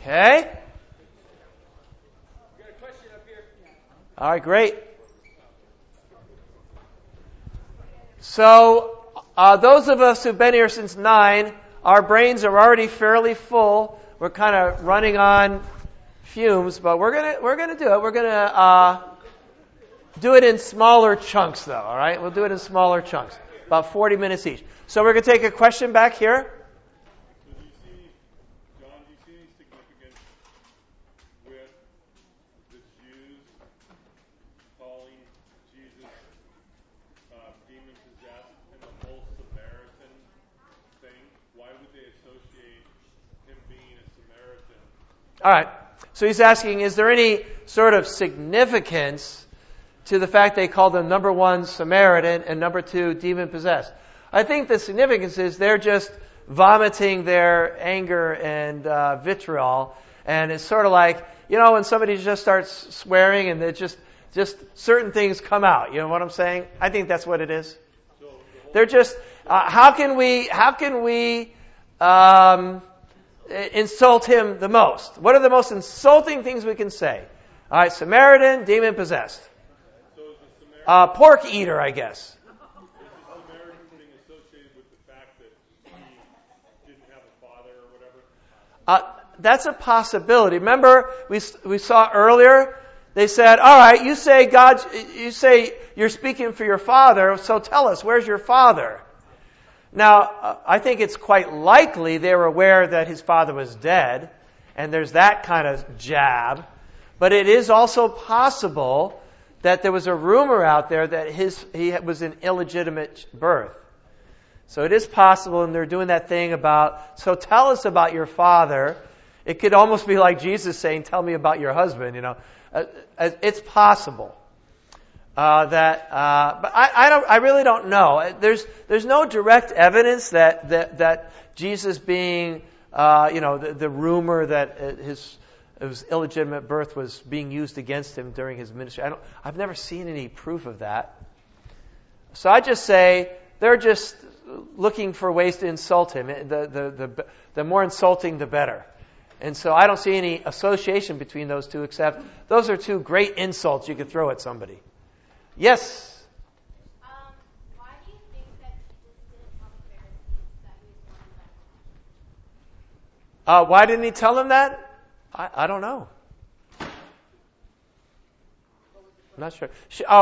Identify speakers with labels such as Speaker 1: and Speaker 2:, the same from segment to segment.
Speaker 1: Okay. All right, great. So, those of us who've been here since 9, our brains are already fairly full. We're kind of running on fumes, but we're gonna do it. We're gonna do it in smaller chunks, though. All right, we'll do it in smaller chunks, about 40 minutes each. So we're gonna take a question back here. All right. So he's asking, is there any sort of significance to the fact they called them number 1 Samaritan and number 2 demon possessed? I think the significance is they're just vomiting their anger and vitriol, and it's sort of like, when somebody just starts swearing and it just certain things come out. You know what I'm saying? I think that's what it is. They're just how can we insult him the most? What are the most insulting things we can say? All right, Samaritan, demon possessed. Pork eater, I guess.
Speaker 2: Is the Samaritan thing associated with the fact that he didn't have a father or whatever?
Speaker 1: That's a possibility. Remember, we saw earlier, they said, all right, you say you're speaking for your father, so tell us, where's your father? Now, I think it's quite likely they were aware that his father was dead, and there's that kind of jab. But it is also possible that there was a rumor out there that he was an illegitimate birth. So it is possible, and they're doing that thing about, so tell us about your father. It could almost be like Jesus saying, tell me about your husband, It's possible. But I really don't know. There's no direct evidence that Jesus being, the rumor that his illegitimate birth was being used against him during his ministry. I've never seen any proof of that. So I just say they're just looking for ways to insult him. The more insulting, the better. And so I don't see any association between those two, except those are two great insults you could throw at somebody. Yes?
Speaker 3: Why do you think that Jesus didn't tell the Pharisees that he was born in Bethlehem?
Speaker 1: Why didn't he tell them that? I don't know. I'm not sure.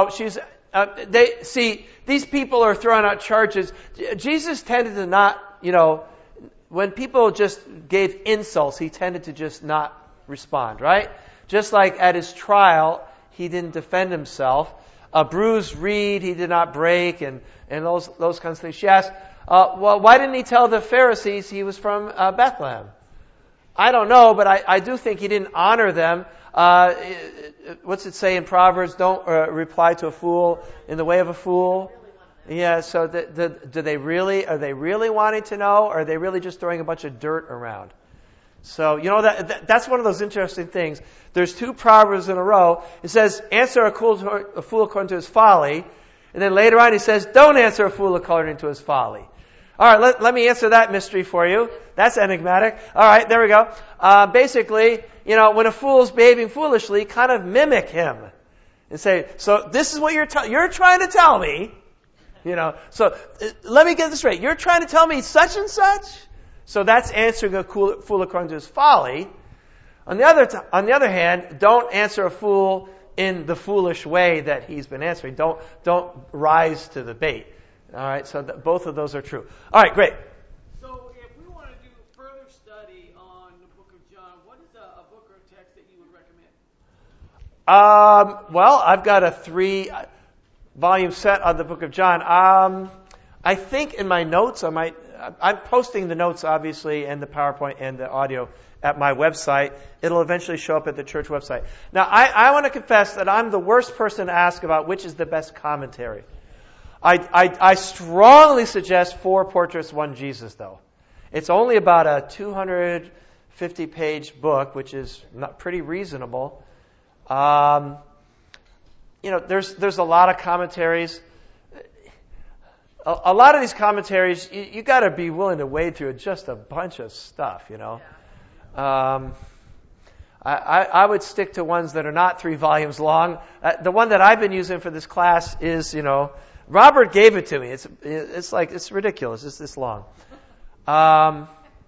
Speaker 1: These people are throwing out charges. Jesus tended to not, when people just gave insults, he tended to just not respond, right? Just like at his trial, he didn't defend himself. A bruised reed he did not break, and those kinds of things. She asked, why didn't he tell the Pharisees he was from Bethlehem? I don't know, but I do think he didn't honor them. What's it say in Proverbs? Don't reply to a fool in the way of a fool. Yeah, so are they really wanting to know, or are they really just throwing a bunch of dirt around? So, that's one of those interesting things. There's 2 Proverbs in a row. It says, answer a fool according to his folly. And then later on he says, don't answer a fool according to his folly. All right, let me answer that mystery for you. That's enigmatic. All right, there we go. Basically, when a fool's behaving foolishly, kind of mimic him. And say, so this is what you're trying to tell me. So let me get this straight. You're trying to tell me such and such? So that's answering a fool according to his folly. On the other hand, don't answer a fool in the foolish way that he's been answering. Don't rise to the bait. All right, so both of those are true. All right, great.
Speaker 4: So if we want to do further study on the book of John, what is a book or a text that you would recommend?
Speaker 1: Well, I've got a 3-volume set on the book of John. I think in my notes, I'm posting the notes, obviously, and the PowerPoint and the audio at my website. It'll eventually show up at the church website. Now, I want to confess that I'm the worst person to ask about which is the best commentary. I strongly suggest 4 Portraits, 1 Jesus, though. It's only about a 250-page book, which is not pretty reasonable. There's a lot of commentaries. A lot of these commentaries, you got to be willing to wade through just a bunch of stuff, I would stick to ones that are not 3 volumes long. The one that I've been using for this class is, Robert gave it to me. It's ridiculous. It's this long. To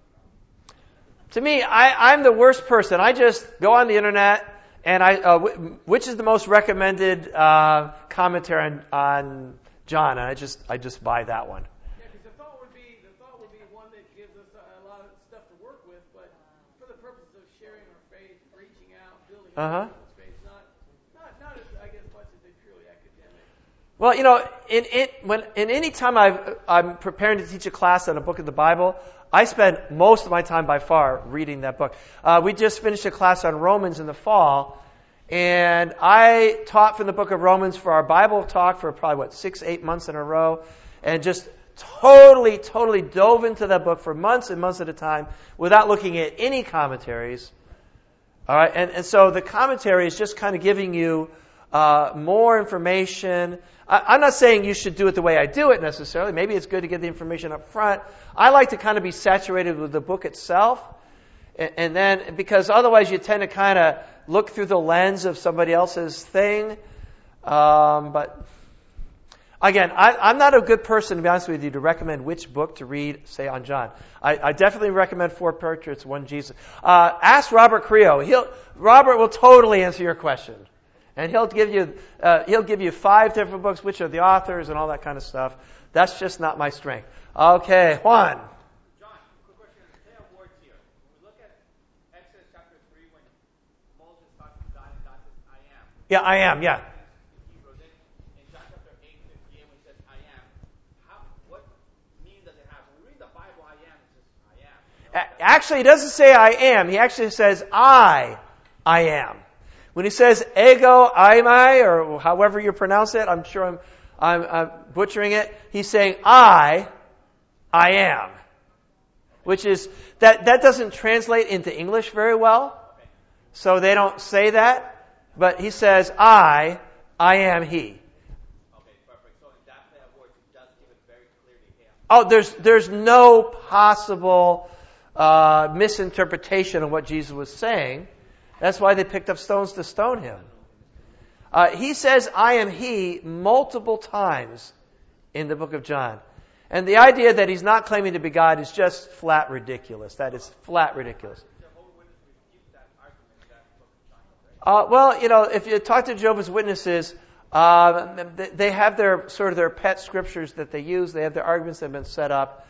Speaker 1: me, I'm the worst person. I just go on the internet and which is the most recommended commentary on John, and I just buy that one.
Speaker 4: Yeah, because the thought would be one that gives us a lot of stuff to work with, but for the purpose of sharing our faith, reaching out, building our faith, not as, I guess, much as a purely academic.
Speaker 1: Well, in any time I'm preparing to teach a class on a book of the Bible, I spend most of my time by far reading that book. We just finished a class on Romans in the fall, and I taught from the book of Romans for our Bible talk for probably 6-8 months in a row, and just totally dove into that book for months and months at a time without looking at any commentaries. All right, and so the commentary is just kind of giving you more information. I'm not saying you should do it the way I do it necessarily. Maybe it's good to get the information up front. I like to kind of be saturated with the book itself. And then, because otherwise you tend to kind of look through the lens of somebody else's thing. But again, I'm not a good person, to be honest with you, to recommend which book to read, say, on John. I definitely recommend 4 Portraits, 1 Jesus. Ask Robert Creo. Robert will totally answer your question. And he'll give you 5 different books, which are the authors and all that kind of stuff. That's just not my strength. Okay, Juan.
Speaker 5: John, quick question. Say a word here. When we look at Exodus chapter 3, when Moses talks to God and God says, I am.
Speaker 1: Yeah, I am, yeah.
Speaker 5: In John chapter 8:58, when he says, I am, what meaning does it have? When we read the Bible, I am, it says, I am.
Speaker 1: Actually, he doesn't say I am. He actually says I am. When he says ego aimai, or however you pronounce it, I'm sure I'm butchering it. He's saying I am, which is that doesn't translate into English very well, so they don't say that. But he says I am he.
Speaker 5: Okay, perfect. So in that play of words, it does give it very clearly.
Speaker 1: Oh, there's no possible misinterpretation of what Jesus was saying. That's why they picked up stones to stone him. He says, I am he, multiple times in the book of John. And the idea that he's not claiming to be God is just flat ridiculous. That is flat ridiculous. Well, if you talk to Jehovah's Witnesses, they have their pet scriptures that they use. They have their arguments that have been set up.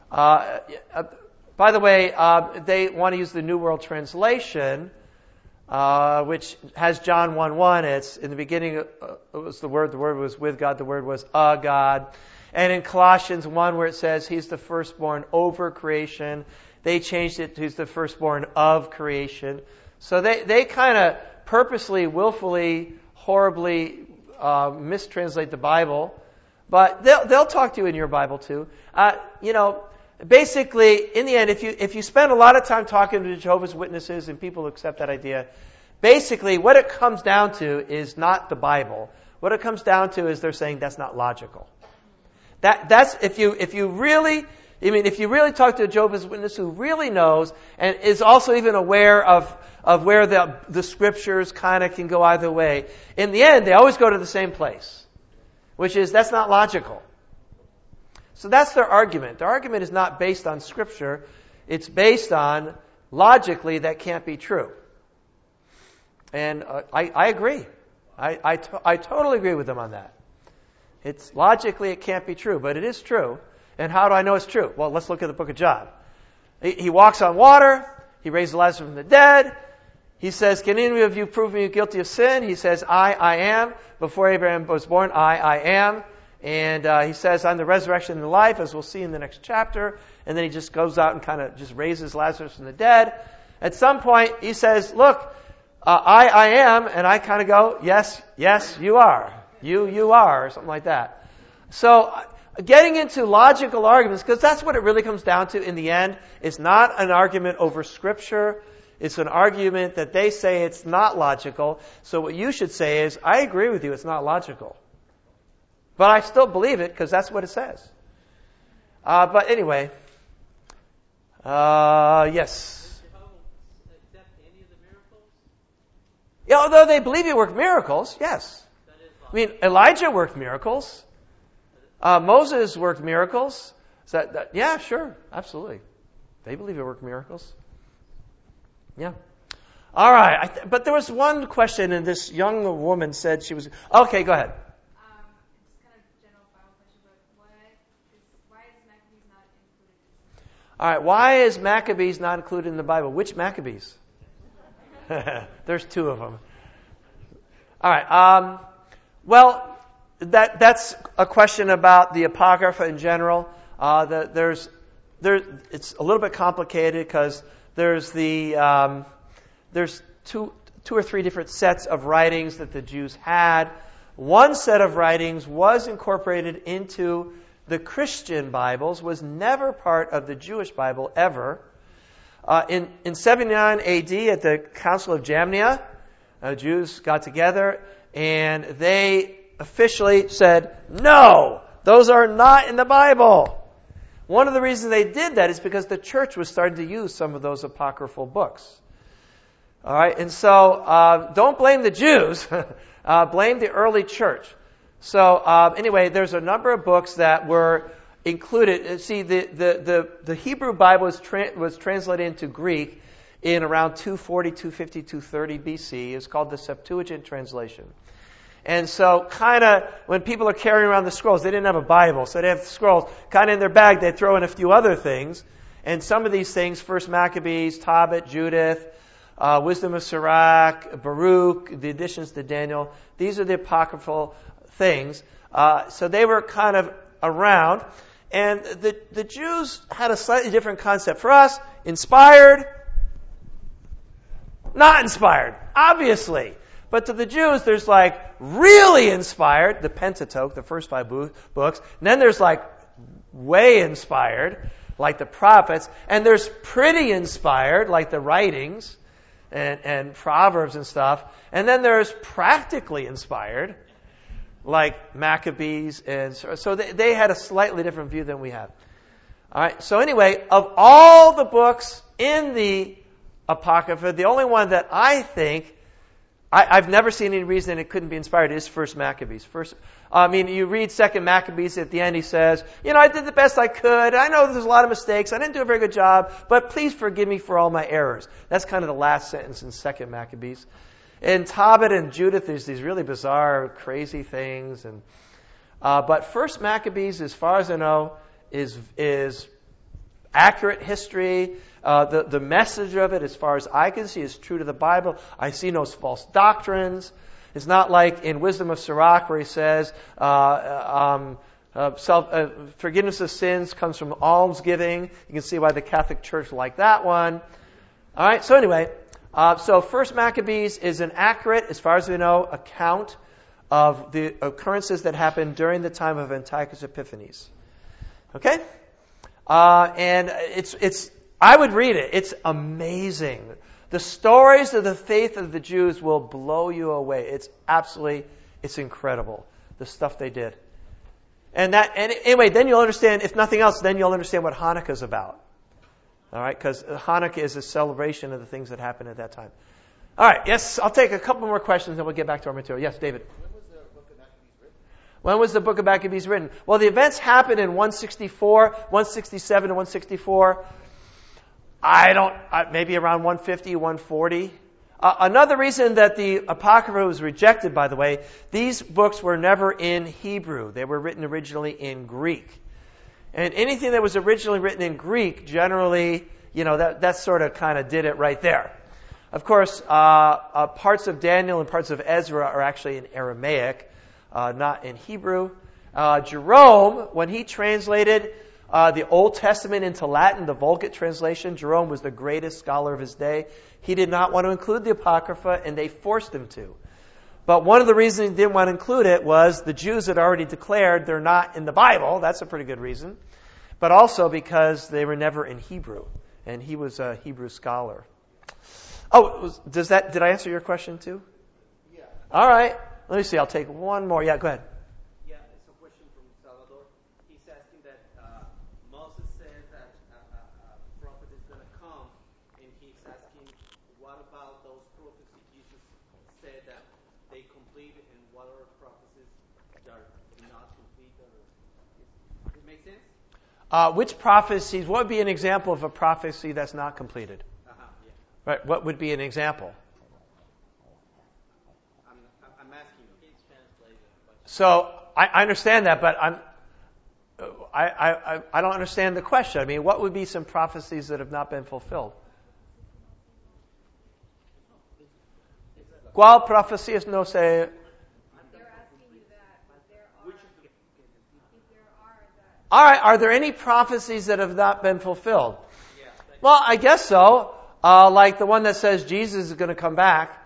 Speaker 1: By the way, they want to use the New World Translation, which has John 1:1. It's in the beginning, it was the Word was with God, the Word was a God. And in Colossians 1, where it says He's the firstborn over creation, they changed it to He's the firstborn of creation. So they kind of purposely, willfully, horribly mistranslate the Bible. But they'll talk to you in your Bible too. Basically, in the end, if you spend a lot of time talking to Jehovah's Witnesses and people who accept that idea, basically what it comes down to is not the Bible. What it comes down to is they're saying that's not logical. That's if you really talk to a Jehovah's Witness who really knows and is also even aware of where the scriptures kind of can go either way. In the end, they always go to the same place, which is that's not logical. So that's their argument. Their argument is not based on Scripture. It's based on, logically, that can't be true. And I agree. I totally agree with them on that. It's logically, it can't be true, but it is true. And how do I know it's true? Well, let's look at the book of John. He walks on water. He raised Lazarus from the dead. He says, can any of you prove me guilty of sin? He says, I am. Before Abraham was born, I am. And he says, I'm the resurrection and the life, as we'll see in the next chapter. And then he just goes out and kind of just raises Lazarus from the dead. At some point, he says, look, I am. And I kind of go, yes, you are. You are, or something like that. So getting into logical arguments, because that's what it really comes down to in the end. It's not an argument over Scripture. It's an argument that they say it's not logical. So what you should say is, I agree with you, it's not logical. But I still believe it because that's what it says. But anyway, yes.
Speaker 6: Accept any of the miracles?
Speaker 1: Yeah, although they believe he worked miracles, yes. I mean, Elijah worked miracles. Moses worked miracles. Yeah, sure, absolutely. They believe he worked miracles. Yeah. All right. But there was one question, and this young woman said she was... Okay, go ahead.
Speaker 3: It's kind of general Bible question, but why is Maccabees not included?
Speaker 1: All right, why is Maccabees not included in the Bible? Which Maccabees? There's two of them. All right. Well, that's a question about the Apocrypha in general. It's a little bit complicated because there's two or three different sets of writings that the Jews had. One set of writings was incorporated into the Christian Bibles, was never part of the Jewish Bible ever. In 79 AD at the Council of Jamnia, Jews got together and they officially said, no, those are not in the Bible. One of the reasons they did that is because the church was starting to use some of those apocryphal books. All right, and so don't blame the Jews, blame the early church. So anyway, there's a number of books that were included. See, the Hebrew Bible was translated into Greek in around 240, 250, 230 BC. It's called the Septuagint translation. And so kind of when people are carrying around the scrolls, they didn't have a Bible, so they have the scrolls kind of in their bag. They throw in a few other things. And some of these things, First Maccabees, Tobit, Judith, Wisdom of Sirach, Baruch, the additions to Daniel, these are the apocryphal things. So they were kind of around. And the Jews had a slightly different concept. For us, inspired, not inspired, obviously. But to the Jews, there's like really inspired, the Pentateuch, the first 5 books. And then there's like way inspired, like the prophets. And there's pretty inspired, like the writings and Proverbs and stuff. And then there's practically inspired, like Maccabees. And so they had a slightly different view than we have. All right. So anyway, of all the books in the Apocrypha, the only one that I think I've never seen any reason it couldn't be inspired is First Maccabees. You read Second Maccabees at the end. He says, I did the best I could. I know there's a lot of mistakes. I didn't do a very good job, but please forgive me for all my errors. That's kind of the last sentence in Second Maccabees. In Tobit and Judith, there's these really bizarre, crazy things. But First Maccabees, as far as I know, is accurate history. The message of it, as far as I can see, is true to the Bible. I see no false doctrines. It's not like in Wisdom of Sirach where he says forgiveness of sins comes from almsgiving. You can see why the Catholic Church liked that one. All right. So anyway, so First Maccabees is an accurate, as far as we know, account of the occurrences that happened during the time of Antiochus Epiphanes. Okay. And it's I would read it. It's amazing. The stories of the faith of the Jews will blow you away. It's incredible, the stuff they did. And anyway, then you'll understand, if nothing else, then you'll understand what Hanukkah is about. All right, because Hanukkah is a celebration of the things that happened at that time. All right, yes, I'll take a couple more questions and we'll get back to our material. Yes, David. When was the book of Maccabees written? Well, the events happened in 164, 167 and 164. Maybe around 150, 140. Another reason that the Apocrypha was rejected, by the way, these books were never in Hebrew. They were written originally in Greek. And anything that was originally written in Greek, generally, that sort of kind of did it right there. Of course, parts of Daniel and parts of Ezra are actually in Aramaic, not in Hebrew. Jerome, when he translated the Old Testament into Latin, the Vulgate translation, Jerome was the greatest scholar of his day. He did not want to include the Apocrypha, and they forced him to. But one of the reasons he didn't want to include it was the Jews had already declared they're not in the Bible. That's a pretty good reason. But also because they were never in Hebrew, and he was a Hebrew scholar. Oh, did I answer your question too?
Speaker 5: Yeah.
Speaker 1: All right. Let me see. I'll take one more. Yeah, go ahead.
Speaker 5: Yeah, it's a question from Salvador. He's asking that Moses says that a prophet is going to come, and he's asking, what about those prophecies Jesus said that they complete and what are prophecies that are not complete? Does it make sense?
Speaker 1: Which prophecies? What would be an example of a prophecy that's not completed?
Speaker 5: Yeah.
Speaker 1: Right. What would be an example?
Speaker 5: I'm asking you. It's translated.
Speaker 1: So I understand that, but I don't understand the question. I mean, what would be some prophecies that have not been fulfilled? ¿Cuál profecías no se?
Speaker 3: They're asking you that there are, if there are that.
Speaker 1: All right. Are there any prophecies that have not been fulfilled? Well, I guess so. Like the one that says Jesus is going to come back.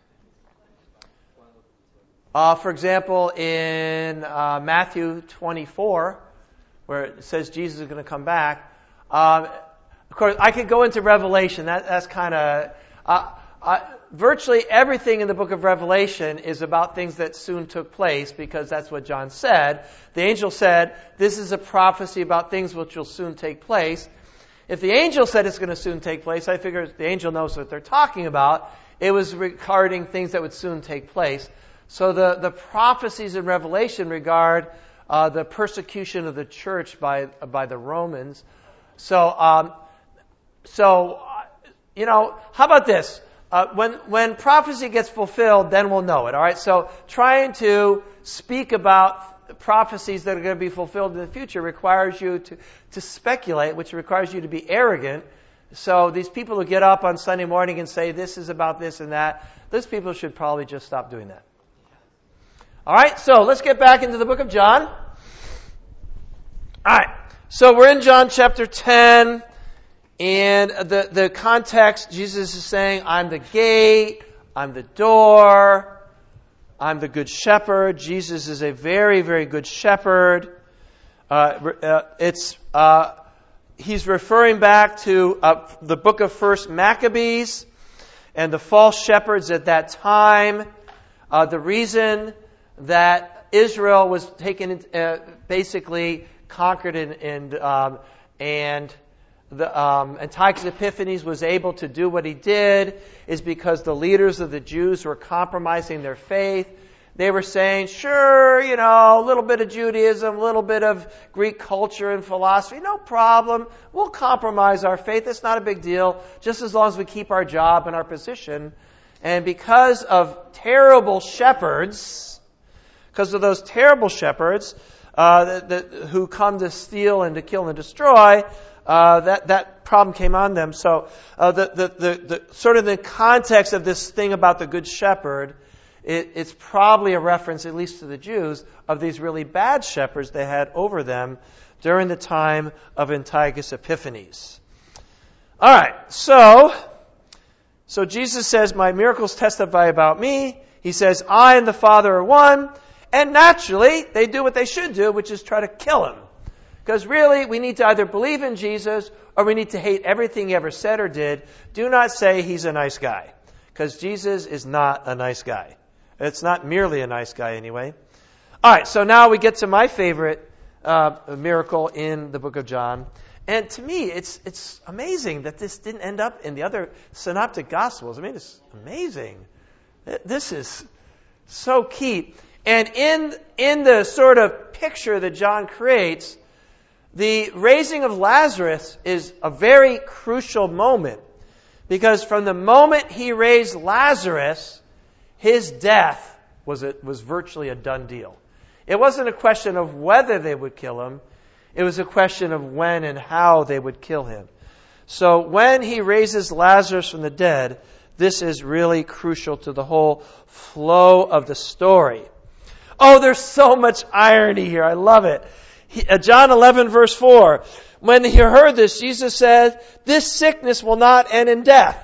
Speaker 1: For example, in Matthew 24, where it says Jesus is going to come back. Of course, I could go into Revelation. That's kind of... virtually everything in the book of Revelation is about things that soon took place, because that's what John said. The angel said, this is a prophecy about things which will soon take place. If the angel said it's going to soon take place, I figure the angel knows what they're talking about. It was regarding things that would soon take place. So the prophecies in Revelation regard the persecution of the church by the Romans. So you know, how about this? When prophecy gets fulfilled, then we'll know it. All right. So trying to speak about prophecies that are going to be fulfilled in the future requires you to speculate, which requires you to be arrogant. So these people who get up on Sunday morning and say this is about this and that, those people should probably just stop doing that. All right. So let's get back into the book of John. All right. So we're in John chapter 10. And the context, Jesus is saying, I'm the gate, I'm the door, I'm the good shepherd. Jesus is a very, very good shepherd. He's referring back to the book of 1 Maccabees and the false shepherds at that time. The reason that Israel was taken, basically conquered and Antiochus Epiphanes was able to do what he did is because the leaders of the Jews were compromising their faith. They were saying, sure, you know, a little bit of Judaism, a little bit of Greek culture and philosophy, no problem. We'll compromise our faith. It's not a big deal, just as long as we keep our job and our position. And because of terrible shepherds, because of those terrible shepherds who come to steal and to kill and destroy, that problem came on them. So the sort of the context of this thing about the good shepherd, it's probably a reference, at least to the Jews, of these really bad shepherds they had over them during the time of Antiochus Epiphanes. All right, so Jesus says, my miracles testify about me. He says, I and the Father are one. And naturally, they do what they should do, which is try to kill him. Because really, we need to either believe in Jesus or we need to hate everything he ever said or did. Do not say he's a nice guy. Because Jesus is not a nice guy. It's not merely a nice guy anyway. All right, so now we get to my favorite miracle in the book of John. And to me, it's amazing that this didn't end up in the other synoptic gospels. I mean, it's amazing. This is so key. And in the sort of picture that John creates, the raising of Lazarus is a very crucial moment. Because from the moment he raised Lazarus, his death was virtually a done deal. It wasn't a question of whether they would kill him. It was a question of when and how they would kill him. So when he raises Lazarus from the dead, this is really crucial to the whole flow of the story. Oh, there's so much irony here. I love it. John 11, verse 4. When he heard this, Jesus said, this sickness will not end in death.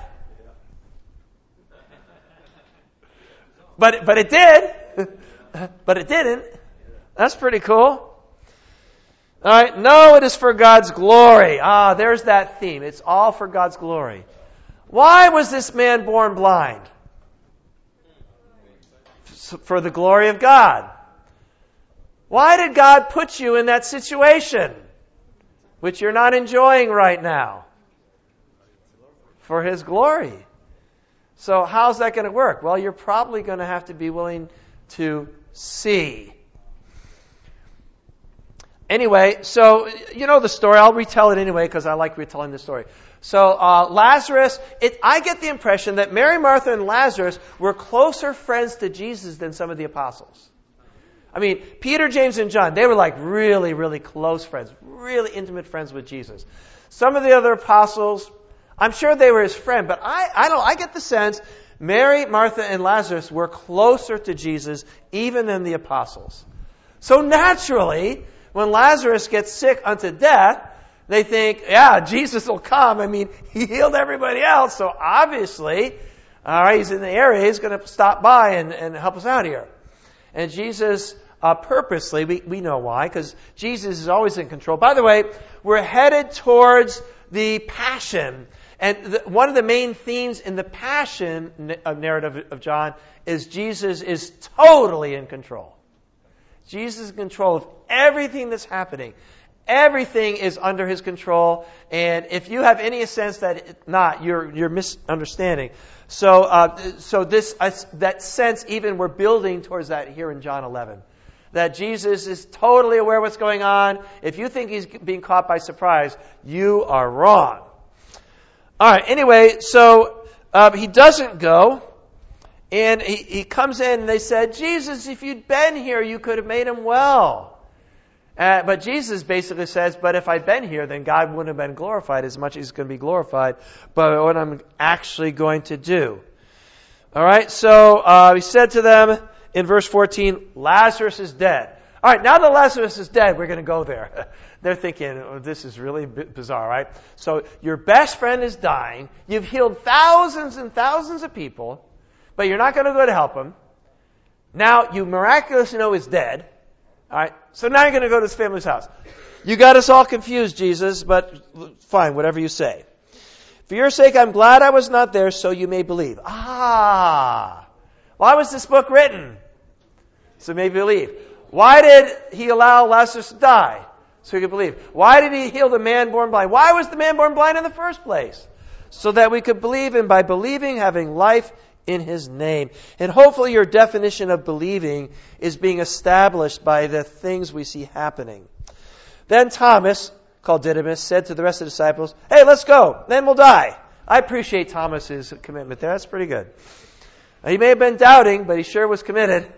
Speaker 1: But it did. But it didn't. That's pretty cool. All right. No, it is for God's glory. There's that theme. It's all for God's glory. Why was this man born blind? For the glory of God. Why did God put you in that situation, which you're not enjoying right now? For His glory. So how's that going to work? Well, you're probably going to have to be willing to see. Anyway, so you know the story. I'll retell it anyway because I like retelling the story. So Lazarus, I get the impression that Mary, Martha, and Lazarus were closer friends to Jesus than some of the apostles. I mean, Peter, James, and John, they were like really, really close friends, really intimate friends with Jesus. Some of the other apostles, I'm sure they were his friend, but I get the sense Mary, Martha, and Lazarus were closer to Jesus even than the apostles. So naturally, when Lazarus gets sick unto death, they think, yeah, Jesus will come. I mean, he healed everybody else, so obviously, all right, he's in the area, he's going to stop by and help us out here. And Jesus purposely, we know why, because Jesus is always in control. By the way, we're headed towards the Passion. And one of the main themes in the Passion narrative of John is Jesus is totally in control. Jesus is in control of everything that's happening. Everything is under his control. And if you have any sense that it's not, you're misunderstanding. So that sense, even we're building towards that here in John 11. That Jesus is totally aware of what's going on. If you think he's being caught by surprise, you are wrong. All right, anyway, so he doesn't go. And he comes in and they said, Jesus, if you'd been here, you could have made him well. But Jesus basically says, but if I'd been here, then God wouldn't have been glorified as much as he's going to be glorified by what I'm actually going to do. All right, so he said to them in verse 14, Lazarus is dead. All right, now that Lazarus is dead, we're going to go there. They're thinking, oh, this is really bizarre, right? So your best friend is dying. You've healed thousands and thousands of people, but you're not going to go to help him. Now you miraculously know he's dead. All right, so now you're going to go to his family's house. You got us all confused, Jesus, but fine, whatever you say. For your sake, I'm glad I was not there, so you may believe. Why was this book written? So you may believe. Why did he allow Lazarus to die? So he could believe. Why did he heal the man born blind? Why was the man born blind in the first place? So that we could believe, and by believing, having life in his name. And hopefully your definition of believing is being established by the things we see happening. Then Thomas, called Didymus, said to the rest of the disciples, hey, let's go, then we'll die. I appreciate Thomas's commitment there. That's pretty good. He may have been doubting, but he sure was committed.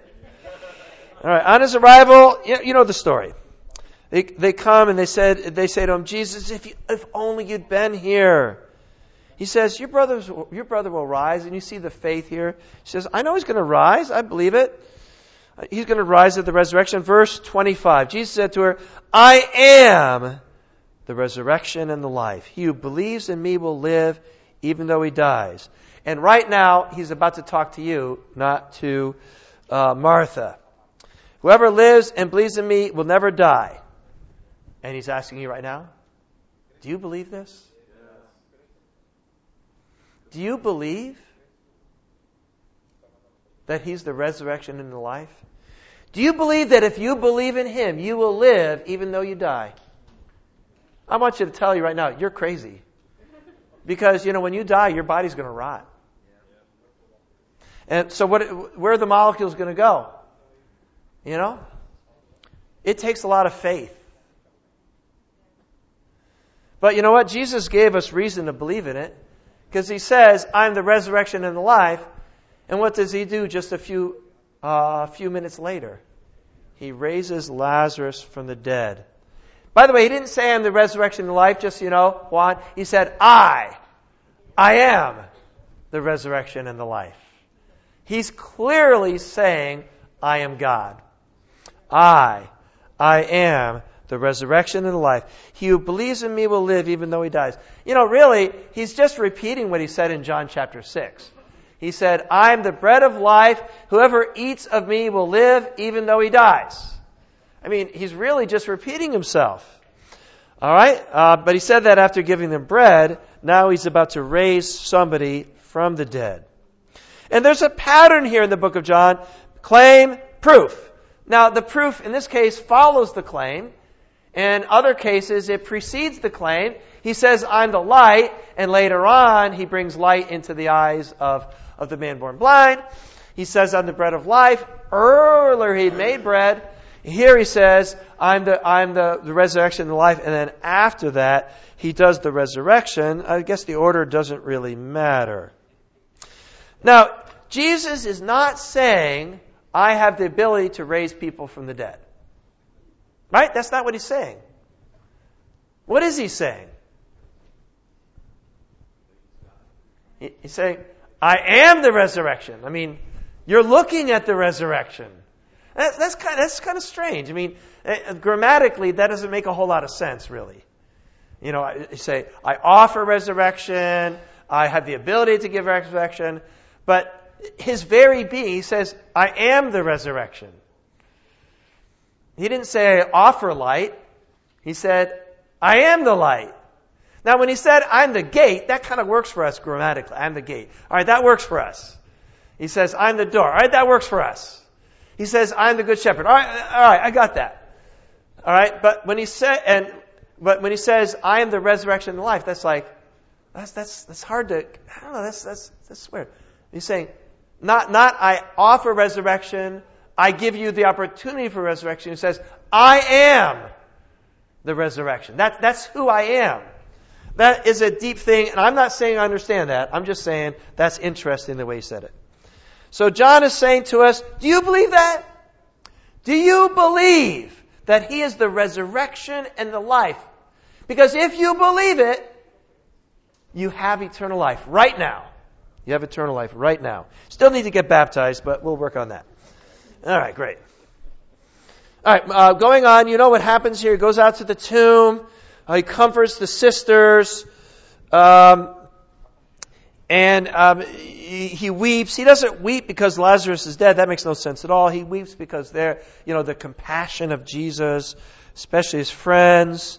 Speaker 1: All right, on his arrival, you know the story. They come and they say to him, Jesus, if only you'd been here. He says, your brother will rise, and you see the faith here. He says, I know he's going to rise. I believe it. He's going to rise at the resurrection. Verse 25, Jesus said to her, I am the resurrection and the life. He who believes in me will live even though he dies. And right now, he's about to talk to you, not to Martha. Whoever lives and believes in me will never die. And he's asking you right now, do you believe this? Do you believe that he's the resurrection and the life? Do you believe that if you believe in him, you will live even though you die? I want you to tell you right now, you're crazy. Because, when you die, your body's going to rot. And so where are the molecules going to go? It takes a lot of faith. But you know what? Jesus gave us reason to believe in it. Because he says, I'm the resurrection and the life. And what does he do just a few minutes later? He raises Lazarus from the dead. By the way, he didn't say I'm the resurrection and the life, just, Juan. He said, I am the resurrection and the life. He's clearly saying, I am God. I am the resurrection and the life. He who believes in me will live even though he dies. Really, he's just repeating what he said in John chapter 6. He said, I am the bread of life. Whoever eats of me will live even though he dies. He's really just repeating himself. All right? But he said that after giving them bread. Now he's about to raise somebody from the dead. And there's a pattern here in the book of John. Claim, proof. Now, the proof in this case follows the claim. In other cases, it precedes the claim. He says, I'm the light, and later on, he brings light into the eyes of the man born blind. He says, I'm the bread of life. Earlier, he made bread. Here he says, I'm the resurrection and the life. And then after that, he does the resurrection. I guess the order doesn't really matter. Now, Jesus is not saying, I have the ability to raise people from the dead. Right? That's not what he's saying. What is he saying? He's saying, I am the resurrection. I mean, you're looking at the resurrection. That's kind of strange. I mean, grammatically, that doesn't make a whole lot of sense, really. You say, I offer resurrection, I have the ability to give resurrection, but his very being, he says, I am the resurrection. He didn't say, I offer light. He said, I am the light. Now, when he said, I'm the gate, that kind of works for us grammatically. I'm the gate. All right, that works for us. He says, I'm the door. All right, that works for us. He says, I'm the good shepherd. All right, I got that. All right, but when he says, I am the resurrection and the life, that's like, that's hard to, I don't know, that's weird. He's saying, not I offer resurrection, I give you the opportunity for resurrection. He says, I am the resurrection. That's who I am. That is a deep thing, and I'm not saying I understand that. I'm just saying that's interesting the way he said it. So John is saying to us, do you believe that? Do you believe that he is the resurrection and the life? Because if you believe it, you have eternal life right now. You have eternal life right now. Still need to get baptized, but we'll work on that. All right, great. All right, going on, you know what happens here. He goes out to the tomb. He comforts the sisters. He weeps. He doesn't weep because Lazarus is dead. That makes no sense at all. He weeps because the compassion of Jesus, especially his friends.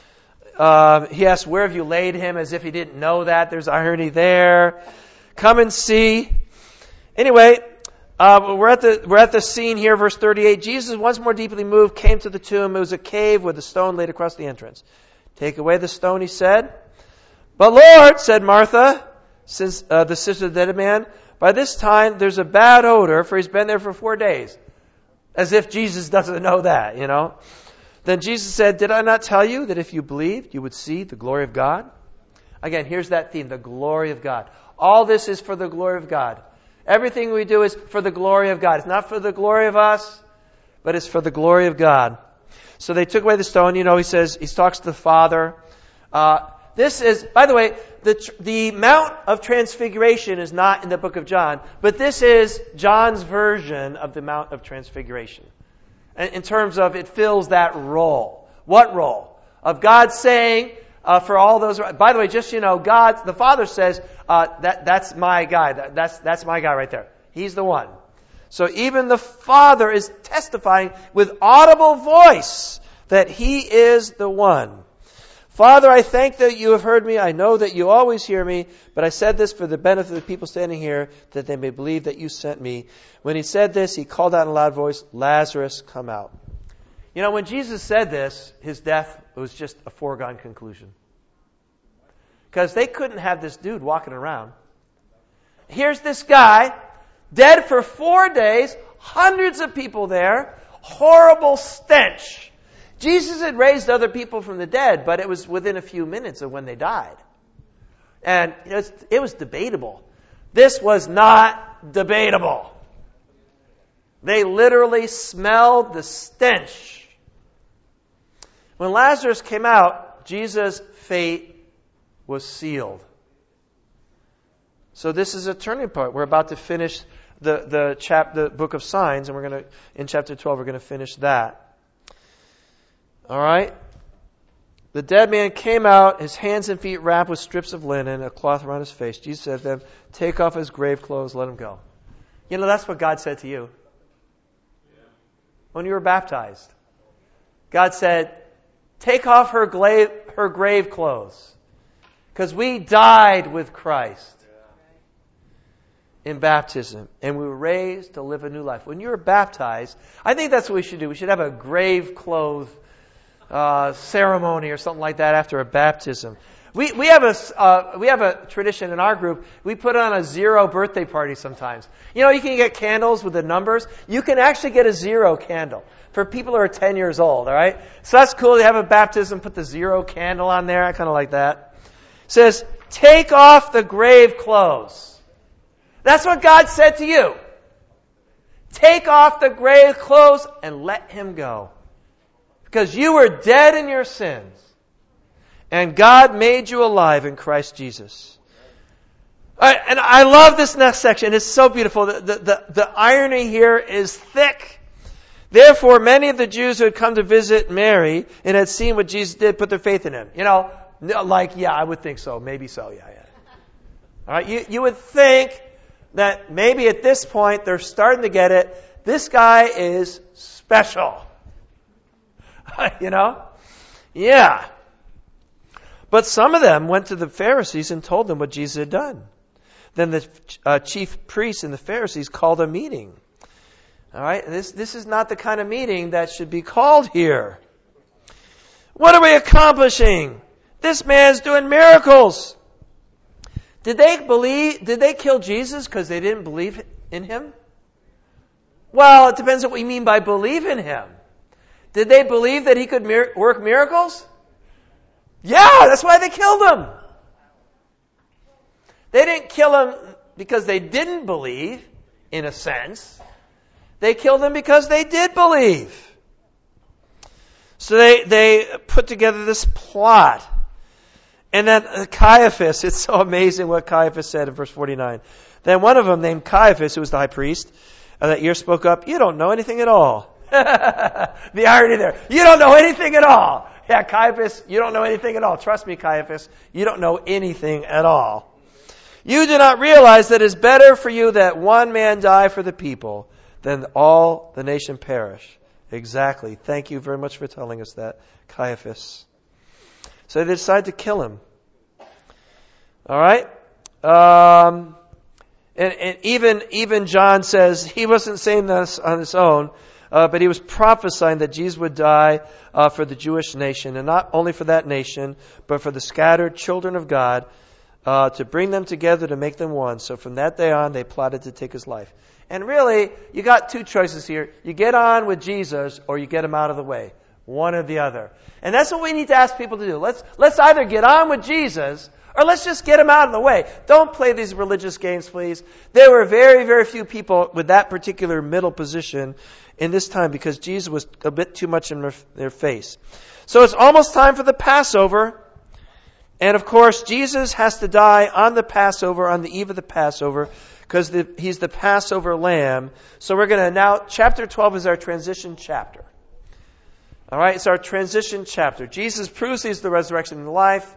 Speaker 1: He asks, where have you laid him? As if he didn't know that. There's irony there. Come and see. Anyway, we're at the scene here, verse 38. Jesus, once more deeply moved, came to the tomb. It was a cave with a stone laid across the entrance. Take away the stone, he said. But Lord, said Martha, since the sister of the dead man, by this time there's a bad odor, for he's been there for 4 days. As if Jesus doesn't know that, Then Jesus said, did I not tell you that if you believed, you would see the glory of God? Again, here's that theme, the glory of God. All this is for the glory of God. Everything we do is for the glory of God. It's not for the glory of us, but it's for the glory of God. So they took away the stone. He talks to the Father. This is, by the way, the Mount of Transfiguration is not in the book of John, but this is John's version of the Mount of Transfiguration. In terms of it fills that role. What role? Of God saying, for all those, by the way, just God, the Father says, that's my guy. That's my guy right there. He's the one. So even the Father is testifying with audible voice that He is the one. Father, I thank that you have heard me. I know that you always hear me, but I said this for the benefit of the people standing here, that they may believe that you sent me. When he said this, he called out in a loud voice, Lazarus, come out. When Jesus said this, his death was just a foregone conclusion. Because they couldn't have this dude walking around. Here's this guy, dead for 4 days, hundreds of people there, horrible stench. Jesus had raised other people from the dead, but it was within a few minutes of when they died. And it was debatable. This was not debatable. They literally smelled the stench. When Lazarus came out, Jesus' fate was sealed. So this is a turning point. We're about to finish the book of signs, and in chapter 12, we're going to finish that. All right? The dead man came out, his hands and feet wrapped with strips of linen, a cloth around his face. Jesus said to them, take off his grave clothes, let him go. That's what God said to you. When you were baptized. God said, take off her grave clothes. Because we died with Christ in baptism, and we were raised to live a new life. When you were baptized, I think that's what we should do. We should have a grave clothes ceremony or something like that after a baptism. We have a tradition in our group. We put on a 0 birthday party sometimes. You know, you can get candles with the numbers. You can actually get a 0 candle for people who are 10 years old, all right? So that's cool. You have a baptism, put the 0 candle on there. I kind of like that. It says, take off the grave clothes. That's what God said to you. Take off the grave clothes and let him go. Because you were dead in your sins. And God made you alive in Christ Jesus. And I love this next section. It's so beautiful. The irony here is thick. Therefore, many of the Jews who had come to visit Mary and had seen what Jesus did put their faith in him. You know, like, yeah, I would think so. Maybe so, yeah. All right, you would think that maybe at this point they're starting to get it. This guy is special. You know? Yeah. But some of them went to the Pharisees and told them what Jesus had done. Then the chief priests and the Pharisees called a meeting. All right, this is not the kind of meeting that should be called here. What are we accomplishing? This man's doing miracles. Did they kill Jesus because they didn't believe in him? Well, it depends what we mean by believe in him. Did they believe that he could work miracles? Yeah, that's why they killed him. They didn't kill him because they didn't believe, in a sense. They killed him because they did believe. So they put together this plot. And then Caiaphas, it's so amazing what Caiaphas said in verse 49. Then one of them, named Caiaphas, who was the high priest, that year spoke up, you don't know anything at all. The irony there. You don't know anything at all. Yeah, Caiaphas, you don't know anything at all. Trust me, Caiaphas, you don't know anything at all. You do not realize that it is better for you that one man die for the people than all the nation perish. Exactly. Thank you very much for telling us that, Caiaphas. So they decide to kill him. All right? And even John says he wasn't saying this on his own, but he was prophesying that Jesus would die for the Jewish nation, and not only for that nation, but for the scattered children of God, to bring them together to make them one. So from that day on, they plotted to take his life. And really, you got two choices here. You get on with Jesus, or you get him out of the way. One or the other. And that's what we need to ask people to do. Let's either get on with Jesus, or let's just get him out of the way. Don't play these religious games, please. There were very, very few people with that particular middle position in this time, because Jesus was a bit too much in their face. So it's almost time for the Passover. And of course, Jesus has to die on the Passover, on the eve of the Passover, because he's the Passover lamb. So we're going to now, chapter 12 is our transition chapter. All right, it's our transition chapter. Jesus proves he's the resurrection and the life.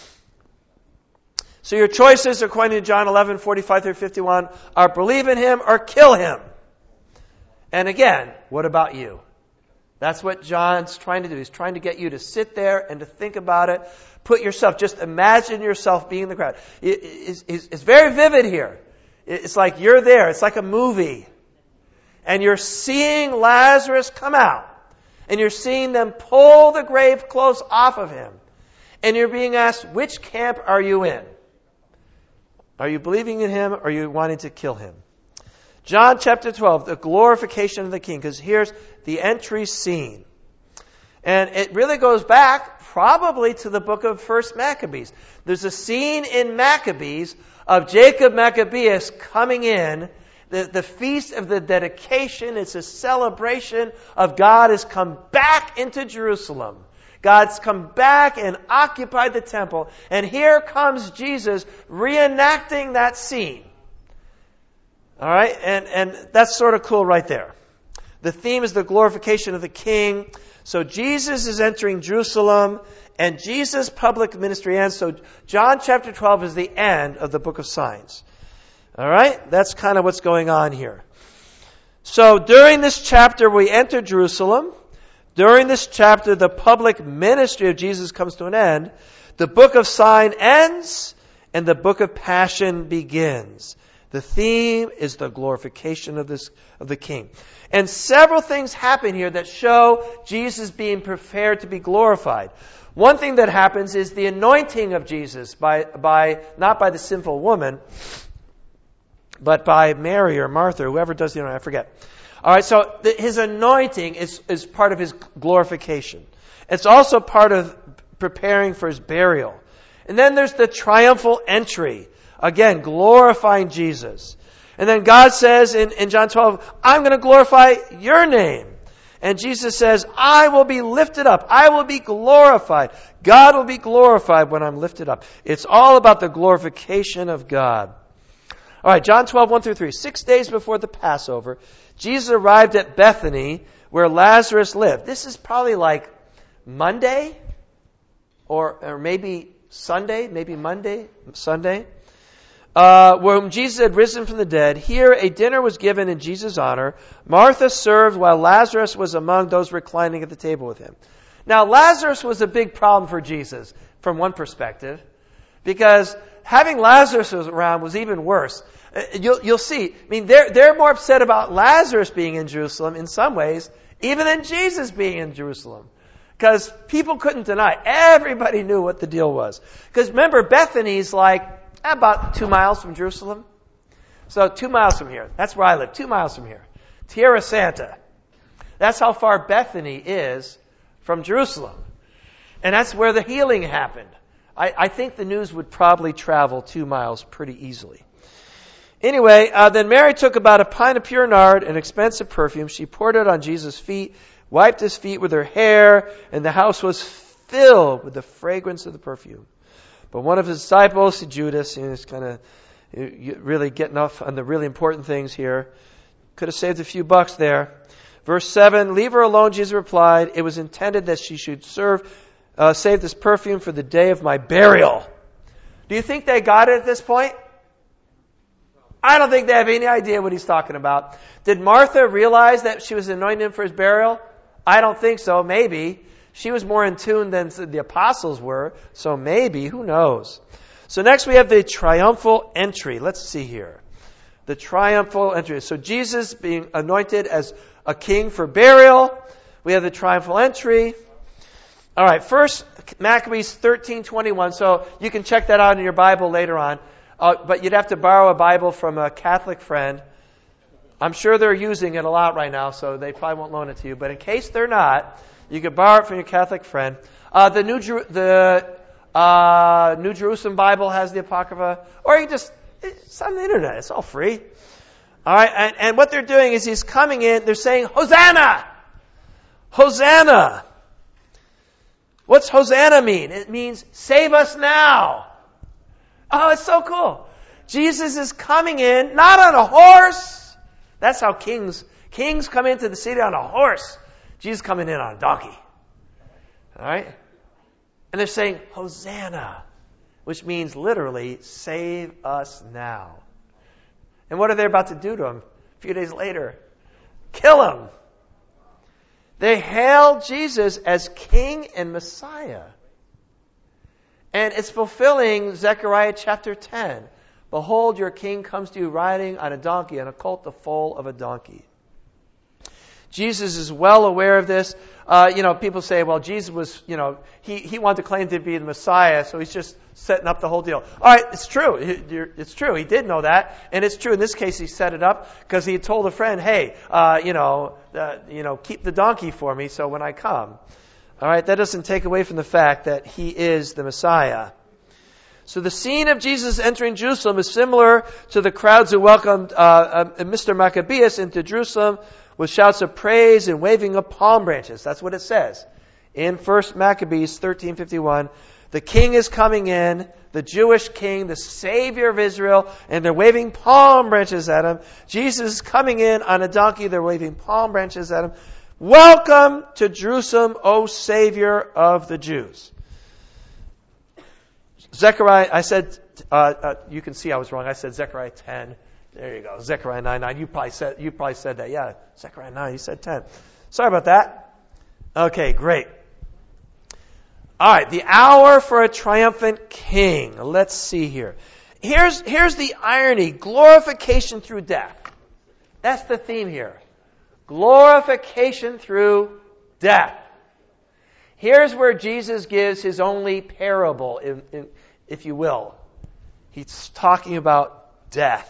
Speaker 1: So your choices, according to John 11, 45 through 51, are believe in him or kill him. And again, what about you? That's what John's trying to do. He's trying to get you to sit there and to think about it. Put yourself, just imagine yourself being in the crowd. It's very vivid here. It's like you're there. It's like a movie. And you're seeing Lazarus come out. And you're seeing them pull the grave clothes off of him. And you're being asked, which camp are you in? Are you believing in him, or are you wanting to kill him? John chapter 12, the glorification of the King, because here's the entry scene. And it really goes back probably to the book of 1 Maccabees. There's a scene in Maccabees of Jacob Maccabeus coming in. The feast of the dedication, it's a celebration of God has come back into Jerusalem. God's come back and occupied the temple. And here comes Jesus reenacting that scene. All right? And that's sort of cool right there. The theme is the glorification of the King. So Jesus is entering Jerusalem, and Jesus' public ministry ends. So John chapter 12 is the end of the book of signs. All right? That's kind of what's going on here. So during this chapter, we enter Jerusalem. During this chapter, the public ministry of Jesus comes to an end. The book of sign ends, and the book of passion begins. The theme is the glorification of the King. And several things happen here that show Jesus being prepared to be glorified. One thing that happens is the anointing of Jesus by not by the sinful woman, but by Mary or Martha, or whoever does the anointing, I forget. All right, so his anointing is part of his glorification. It's also part of preparing for his burial. And then there's the triumphal entry. Again, glorifying Jesus. And then God says in John 12, I'm going to glorify your name. And Jesus says, I will be lifted up. I will be glorified. God will be glorified when I'm lifted up. It's all about the glorification of God. All right, John 12, 1 through 3. 6 days before the Passover, Jesus arrived at Bethany where Lazarus lived. This is probably like Monday or maybe Sunday, maybe Monday, Sunday. Whom Jesus had risen from the dead. Here a dinner was given in Jesus' honor. Martha served while Lazarus was among those reclining at the table with him. Now Lazarus was a big problem for Jesus from one perspective, because having Lazarus around was even worse. You'll see. I mean, they're more upset about Lazarus being in Jerusalem in some ways, even than Jesus being in Jerusalem. Because people couldn't deny. Everybody knew what the deal was. Because remember, Bethany's like about 2 miles from Jerusalem. So 2 miles from here. That's where I live. 2 miles from here. Tierra Santa. That's how far Bethany is from Jerusalem. And that's where the healing happened. I think the news would probably travel 2 miles pretty easily. Anyway, then Mary took about a pint of pure nard, an expensive perfume. She poured it on Jesus' feet, wiped his feet with her hair, and the house was filled with the fragrance of the perfume. But one of his disciples, Judas, is kind of really getting off on the really important things here. Could have saved a few bucks there. Verse 7, leave her alone, Jesus replied. It was intended that she should save this perfume for the day of my burial. Do you think they got it at this point? I don't think they have any idea what he's talking about. Did Martha realize that she was anointing him for his burial? I don't think so. Maybe. She was more in tune than the apostles were, so maybe, who knows. So next we have the triumphal entry. Let's see here. The triumphal entry. So Jesus being anointed as a king for burial. We have the triumphal entry. All right, first Maccabees 13:21. So you can check that out in your Bible later on. But you'd have to borrow a Bible from a Catholic friend. I'm sure they're using it a lot right now, so they probably won't loan it to you. But in case they're not, you could borrow it from your Catholic friend. The New Jerusalem Bible has the Apocrypha, or you just, it's on the internet. It's all free. All right, and what they're doing is he's coming in. They're saying, Hosanna! Hosanna! What's Hosanna mean? It means save us now. Oh, it's so cool. Jesus is coming in, not on a horse. That's how kings come into the city on a horse. Jesus coming in on a donkey. All right? And they're saying, Hosanna, which means literally, save us now. And what are they about to do to him a few days later? Kill him. They hail Jesus as King and Messiah. And it's fulfilling Zechariah chapter 10. Behold, your king comes to you riding on a donkey, on a colt the foal of a donkey. Jesus is well aware of this. People say, well, Jesus was, he wanted to claim to be the Messiah, so he's just setting up the whole deal. All right, it's true. It's true. He did know that. And it's true. In this case, he set it up because he had told a friend, hey, keep the donkey for me so when I come. All right, that doesn't take away from the fact that he is the Messiah. So the scene of Jesus entering Jerusalem is similar to the crowds who welcomed Mr. Maccabeus into Jerusalem with shouts of praise and waving of palm branches. That's what it says. In 1 Maccabees 13:51, the king is coming in, the Jewish king, the Savior of Israel, and they're waving palm branches at him. Jesus is coming in on a donkey, they're waving palm branches at him. Welcome to Jerusalem, O Savior of the Jews. Zechariah, I said, you can see I was wrong. I said Zechariah 10. There you go. Zechariah 9:9. You probably said that. Yeah, Zechariah 9. You said 10. Sorry about that. Okay, great. All right, the hour for a triumphant king. Let's see here. Here's the irony. Glorification through death. That's the theme here. Glorification through death. Here's where Jesus gives his only parable, if you will. He's talking about death.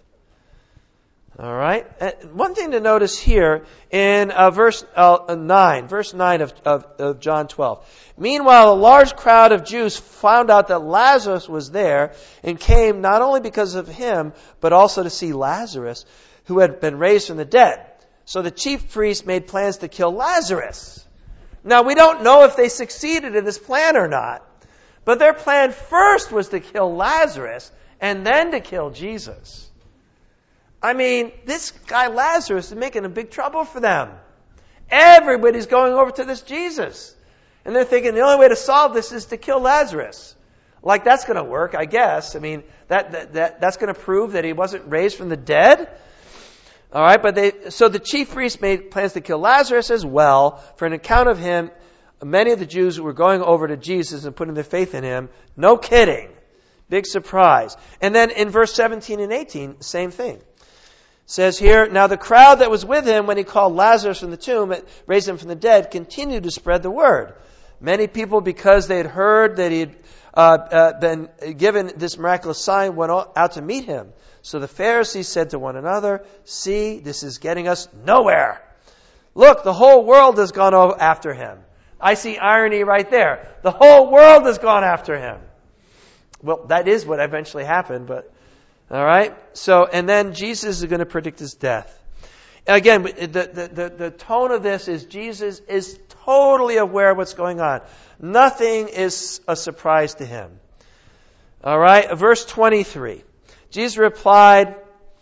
Speaker 1: All right? One thing to notice here in verse 9 of John 12. Meanwhile, a large crowd of Jews found out that Lazarus was there and came not only because of him, but also to see Lazarus, who had been raised from the dead. So the chief priests made plans to kill Lazarus. Now, we don't know if they succeeded in this plan or not, but their plan first was to kill Lazarus and then to kill Jesus. I mean, this guy Lazarus is making a big trouble for them. Everybody's going over to this Jesus. And they're thinking the only way to solve this is to kill Lazarus. Like, that's going to work, I guess. I mean, that's going to prove that he wasn't raised from the dead. All right, so the chief priests made plans to kill Lazarus as well. For an account of him, many of the Jews were going over to Jesus and putting their faith in him. No kidding. Big surprise. And then in verse 17 and 18, same thing. It says here, now the crowd that was with him when he called Lazarus from the tomb, raised him from the dead, continued to spread the word. Many people, because they had heard that he had been given this miraculous sign, went out to meet him. So the Pharisees said to one another, see, this is getting us nowhere. Look, the whole world has gone after him. I see irony right there. The whole world has gone after him. Well, that is what eventually happened, but all right. So, and then Jesus is going to predict his death. Again, the tone of this is Jesus is totally aware of what's going on. Nothing is a surprise to him. All right. Verse 23. Jesus replied,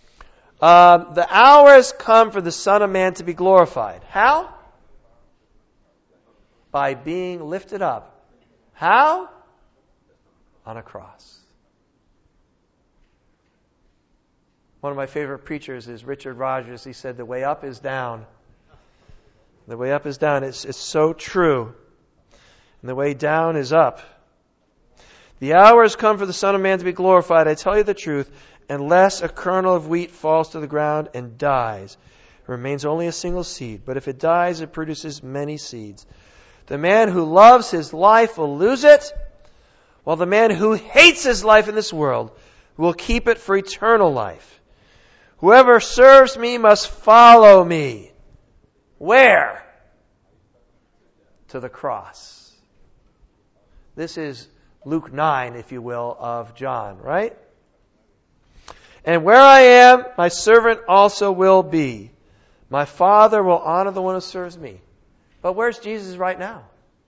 Speaker 1: the hour has come for the Son of Man to be glorified. How? By being lifted up. How? On a cross. One of my favorite preachers is Richard Rogers. He said, the way up is down. The way up is down. It's so true. And the way down is up. The hour has come for the Son of Man to be glorified. I tell you the truth, unless a kernel of wheat falls to the ground and dies, it remains only a single seed. But if it dies, it produces many seeds. The man who loves his life will lose it, while the man who hates his life in this world will keep it for eternal life. Whoever serves me must follow me. Where? To the cross. This is Luke 9, if you will, of John, right? And where I am, my servant also will be. My Father will honor the one who serves me. But where's Jesus right now?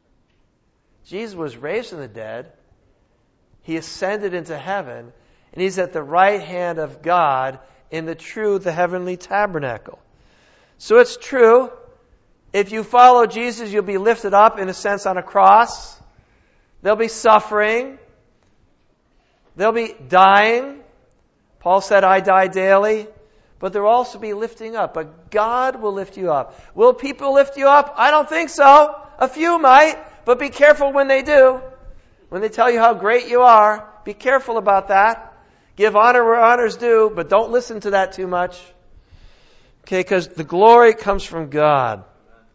Speaker 1: Jesus was raised from the dead. He ascended into heaven. And he's at the right hand of God in the heavenly tabernacle. So it's true. If you follow Jesus, you'll be lifted up, in a sense, on a cross. There'll be suffering. There'll be dying. Paul said, I die daily. But there will also be lifting up. But God will lift you up. Will people lift you up? I don't think so. A few might. But be careful when they do. When they tell you how great you are, be careful about that. Give honor where honor's due, but don't listen to that too much. Okay, because the glory comes from God.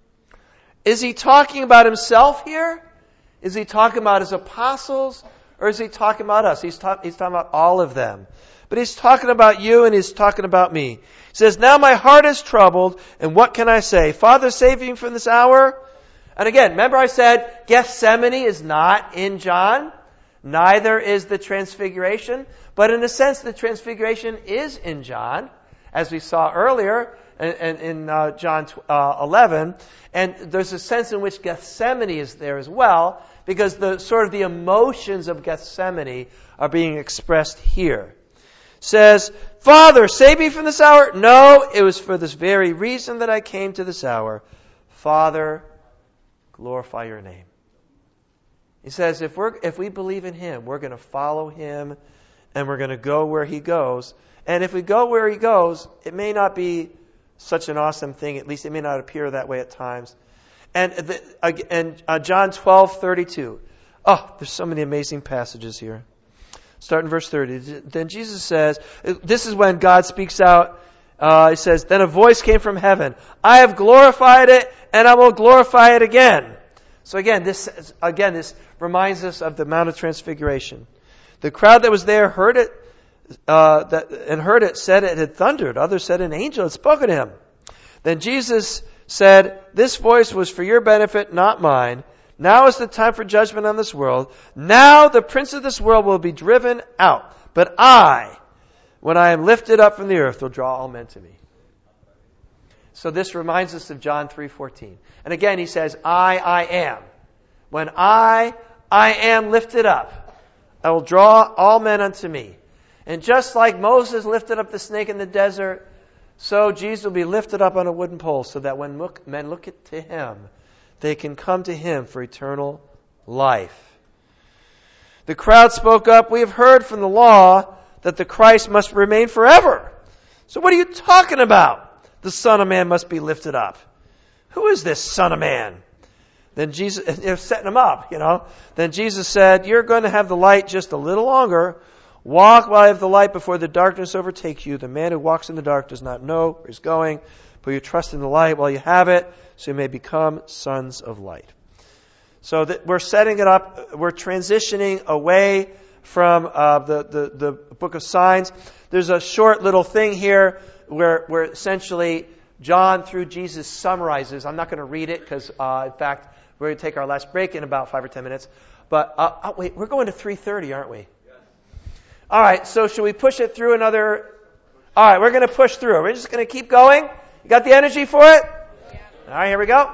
Speaker 1: Is he talking about himself here? Is he talking about his apostles? Or is he talking about us? He's talking about all of them. But he's talking about you and he's talking about me. He says, now my heart is troubled, and what can I say? Father, save me from this hour. And again, remember I said Gethsemane is not in John. Neither is the Transfiguration. But in a sense, the Transfiguration is in John, as we saw earlier in John 11. And there's a sense in which Gethsemane is there as well, because the emotions of Gethsemane are being expressed here. It says, Father, save me from this hour. No, it was for this very reason that I came to this hour. Father, glorify your name. He says, if we believe in him, we're going to follow him and we're going to go where he goes. And if we go where he goes, it may not be such an awesome thing. At least it may not appear that way at times. And John 12:32. Oh, there's so many amazing passages here. Start in verse 30. Then Jesus says, this is when God speaks out. He says, then a voice came from heaven. I have glorified it, and I will glorify it again. So again, this reminds us of the Mount of Transfiguration. The crowd that was there heard it, said it had thundered. Others said an angel had spoken to him. Then Jesus said, this voice was for your benefit, not mine. Now is the time for judgment on this world. Now the prince of this world will be driven out. But I, when I am lifted up from the earth, will draw all men to me. So this reminds us of John 3:14. And again, he says, I am. When I am lifted up, I will draw all men unto me. And just like Moses lifted up the snake in the desert, so Jesus will be lifted up on a wooden pole so that when men look to him, they can come to him for eternal life. The crowd spoke up, we have heard from the law that the Christ must remain forever. So what are you talking about? The Son of Man must be lifted up. Who is this Son of Man? Then Jesus, they're setting him up, Then Jesus said, you're going to have the light just a little longer. Walk while I have the light before the darkness overtakes you. The man who walks in the dark does not know where he's going. Put your trust in the light while you have it, so you may become sons of light. So we're setting it up. We're transitioning away from the book of signs. There's a short little thing here where essentially John, through Jesus, summarizes. I'm not going to read it because, in fact, we're going to take our last break in about 5 or 10 minutes. But wait, we're going to 3:30, aren't we? Yes. All right. So should we push it through another? All right, we're going to push through. We're just going to keep going. You got the energy for it? Yeah. All right, here we go.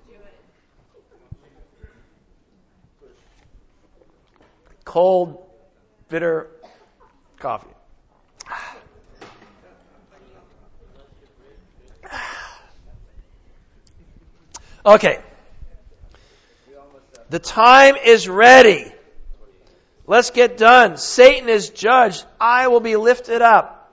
Speaker 1: Cold, bitter coffee. Okay. The time is ready. Let's get done. Satan is judged. I will be lifted up.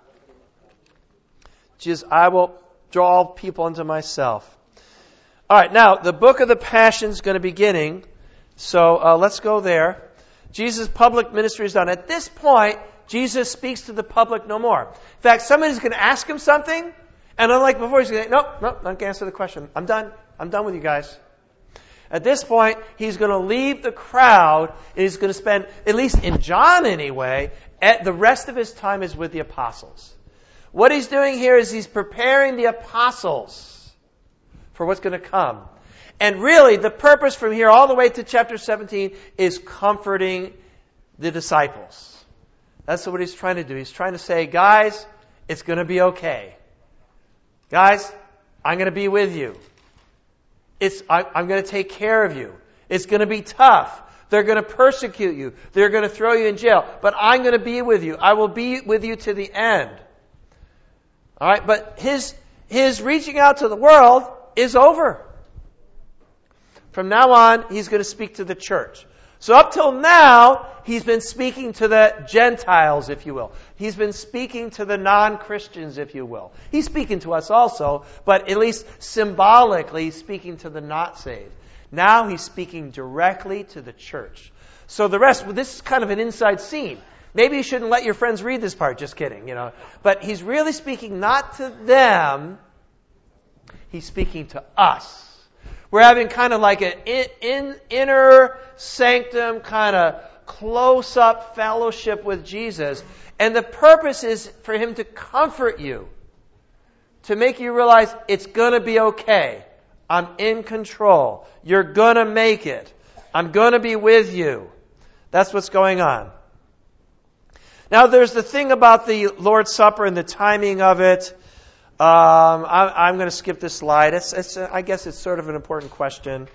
Speaker 1: Jesus, I will draw all people unto myself. All right, now the book of the Passion is going to be beginning. So let's go there. Jesus' public ministry is done. At this point, Jesus speaks to the public no more. In fact, somebody's going to ask him something, and unlike before, he's going to say, nope, not going to answer the question. I'm done with you guys. At this point, he's going to leave the crowd, and he's going to spend, at least in John anyway, the rest of his time is with the apostles. What he's doing here is he's preparing the apostles for what's going to come. And really, the purpose from here all the way to chapter 17 is comforting the disciples. That's what he's trying to do. He's trying to say, guys, it's going to be okay. Guys, I'm going to be with you. I'm going to take care of you. It's going to be tough. They're going to persecute you. They're going to throw you in jail. But I'm going to be with you. I will be with you to the end. All right, but his reaching out to the world is over. From now on, he's going to speak to the church. So up till now, he's been speaking to the Gentiles, if you will. He's been speaking to the non-Christians, if you will. He's speaking to us also, but at least symbolically, he's speaking to the not saved. Now he's speaking directly to the church. So the rest, this is kind of an inside scene. Maybe you shouldn't let your friends read this part, just kidding, But he's really speaking not to them, he's speaking to us. We're having kind of like an inner sanctum, kind of close-up fellowship with Jesus. And the purpose is for him to comfort you, to make you realize it's going to be okay. I'm in control. You're going to make it. I'm going to be with you. That's what's going on. Now, there's the thing about the Lord's Supper and the timing of it. I'm going to skip this slide. I guess it's sort of an important question.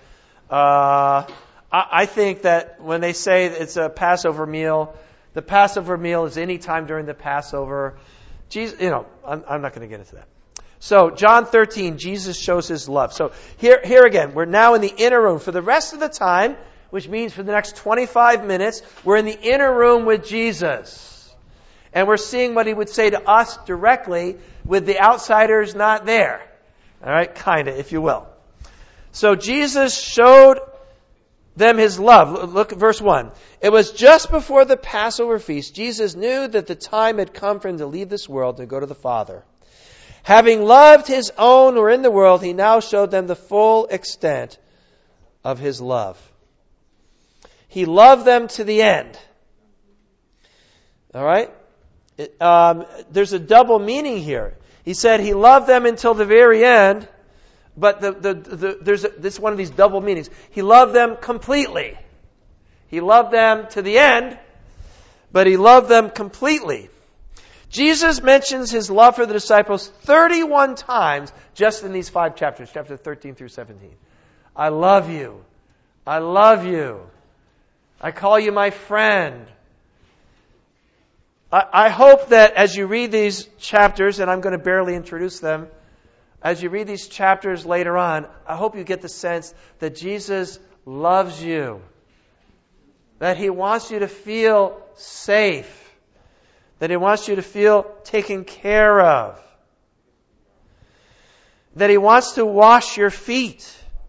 Speaker 1: I think that when they say it's a Passover meal, the Passover meal is any time during the Passover. Jesus, I'm not going to get into that. So, John 13, Jesus shows his love. So, here again, we're now in the inner room. For the rest of the time, which means for the next 25 minutes, we're in the inner room with Jesus. And we're seeing what he would say to us directly with the outsiders not there. All right, kind of, if you will. So Jesus showed them his love. Look at verse 1. It was just before the Passover feast. Jesus knew that the time had come for him to leave this world and go to the Father. Having loved his own who were in the world, he now showed them the full extent of his love. He loved them to the end. All right? There's a double meaning here. He said he loved them until the very end, but this is one of these double meanings. He loved them completely. He loved them to the end, but he loved them completely. Jesus mentions his love for the disciples 31 times just in these 5 chapters, chapter 13 through 17. I love you. I love you. I call you my friend. I hope that as you read these chapters, and I'm going to barely introduce them, as you read these chapters later on, I hope you get the sense that Jesus loves you. That he wants you to feel safe. That he wants you to feel taken care of. That he wants to wash your feet.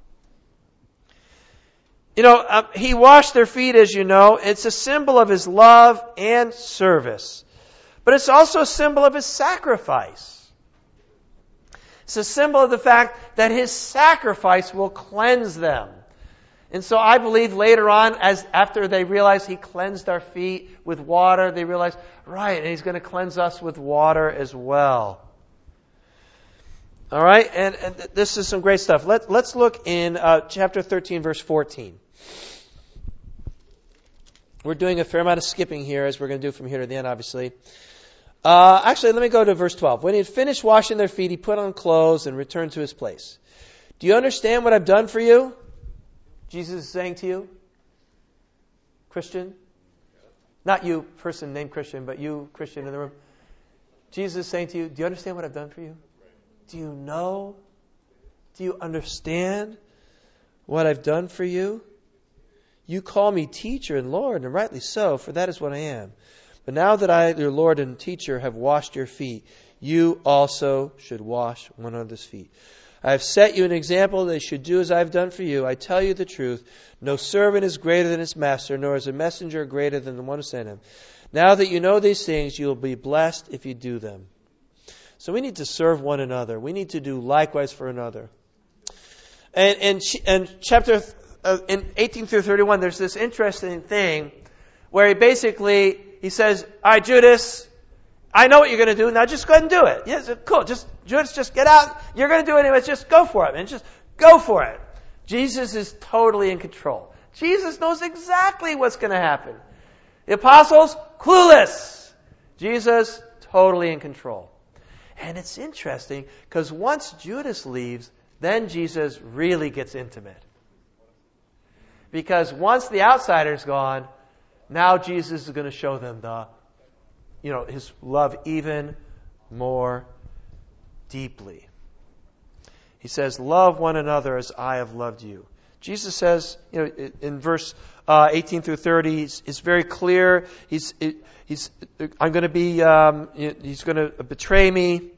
Speaker 1: He washed their feet, as you know. It's a symbol of his love and service. But it's also a symbol of his sacrifice. It's a symbol of the fact that his sacrifice will cleanse them. And so I believe later on, after they realize he cleansed our feet with water, they realize, right, and he's going to cleanse us with water as well. All right, and this is some great stuff. Let's look in chapter 13, verse 14. We're doing a fair amount of skipping here, as we're going to do from here to the end, obviously. Actually, let me go to verse 12. When he had finished washing their feet, he put on clothes and returned to his place. Do you understand what I've done for you? Jesus is saying to you, Christian. Not you, person named Christian, but you, Christian in the room. Jesus is saying to you, do you understand what I've done for you? Do you know? Do you understand what I've done for you? You call me teacher and Lord, and rightly so, for that is what I am. But now that I, your Lord and teacher, have washed your feet, you also should wash one another's feet. I have set you an example that you should do as I have done for you. I tell you the truth. No servant is greater than his master, nor is a messenger greater than the one who sent him. Now that you know these things, you will be blessed if you do them. So we need to serve one another. We need to do likewise for another. And chapter in 18 through 31, there's this interesting thing where he says, all right, Judas, I know what you're going to do. Now just go ahead and do it. Yes, cool. Judas, just get out. You're going to do it anyway. Just go for it, man. Just go for it. Jesus is totally in control. Jesus knows exactly what's going to happen. The apostles, clueless. Jesus, totally in control. And it's interesting because once Judas leaves, then Jesus really gets intimate. Because once the outsider's gone, now Jesus is going to show them his love even more deeply. He says, love one another as I have loved you. Jesus says, in verse 18 through 30, it's very clear. He's going to betray me.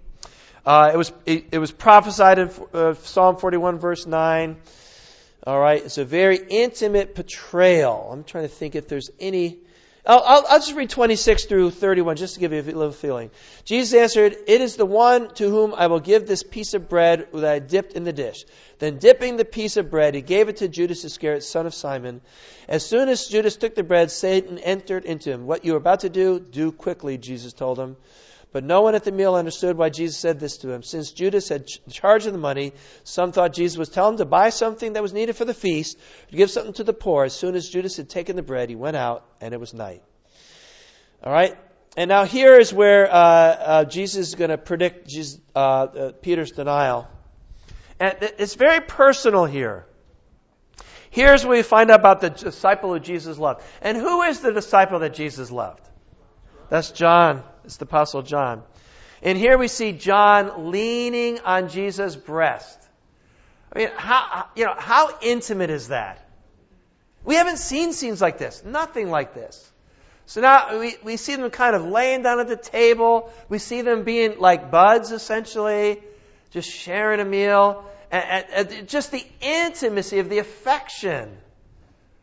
Speaker 1: It was prophesied in Psalm 41 verse 9. All right, it's a very intimate betrayal. I'm trying to think if there's any. I'll just read 26 through 31 just to give you a little feeling. Jesus answered, "It is the one to whom I will give this piece of bread that I dipped in the dish." Then dipping the piece of bread, he gave it to Judas Iscariot, son of Simon. As soon as Judas took the bread, Satan entered into him. "What you are about to do quickly," Jesus told him. But no one at the meal understood why Jesus said this to him. Since Judas had charge of the money, some thought Jesus was telling him to buy something that was needed for the feast, to give something to the poor. As soon as Judas had taken the bread, he went out, and it was night. All right? And now here is where Jesus is going to predict Peter's denial. And it's very personal here. Here's where we find out about the disciple who Jesus loved. And who is the disciple that Jesus loved? That's John. It's the Apostle John. And here we see John leaning on Jesus' breast. I mean, how intimate is that? We haven't seen scenes like this. Nothing like this. So now we see them kind of laying down at the table. We see them being like buds, essentially, just sharing a meal. And just the intimacy of the affection.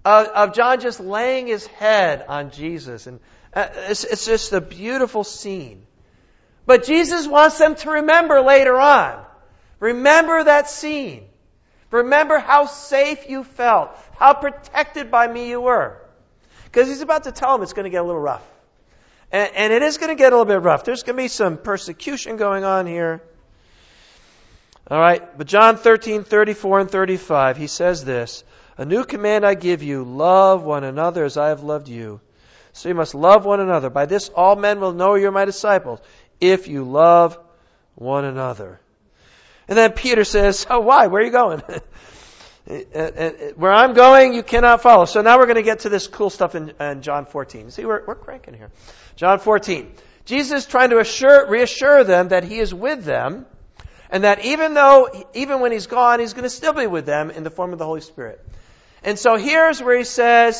Speaker 1: of John just laying his head on Jesus. And it's just a beautiful scene. But Jesus wants them to remember later on. Remember that scene. Remember how safe you felt, how protected by me you were. Because he's about to tell them it's going to get a little rough. And it is going to get a little bit rough. There's going to be some persecution going on here. All right, but John 13:34 and 35, he says this, "A new command I give you, love one another as I have loved you. So you must love one another. By this all men will know you're my disciples, if you love one another." And then Peter says, "Oh, why? Where are you going?" "Where I'm going, you cannot follow." So now we're going to get to this cool stuff in John 14. See, we're cranking here. John 14. Jesus is trying to reassure them that he is with them, and that even when he's gone, he's going to still be with them in the form of the Holy Spirit. And so here's where he says,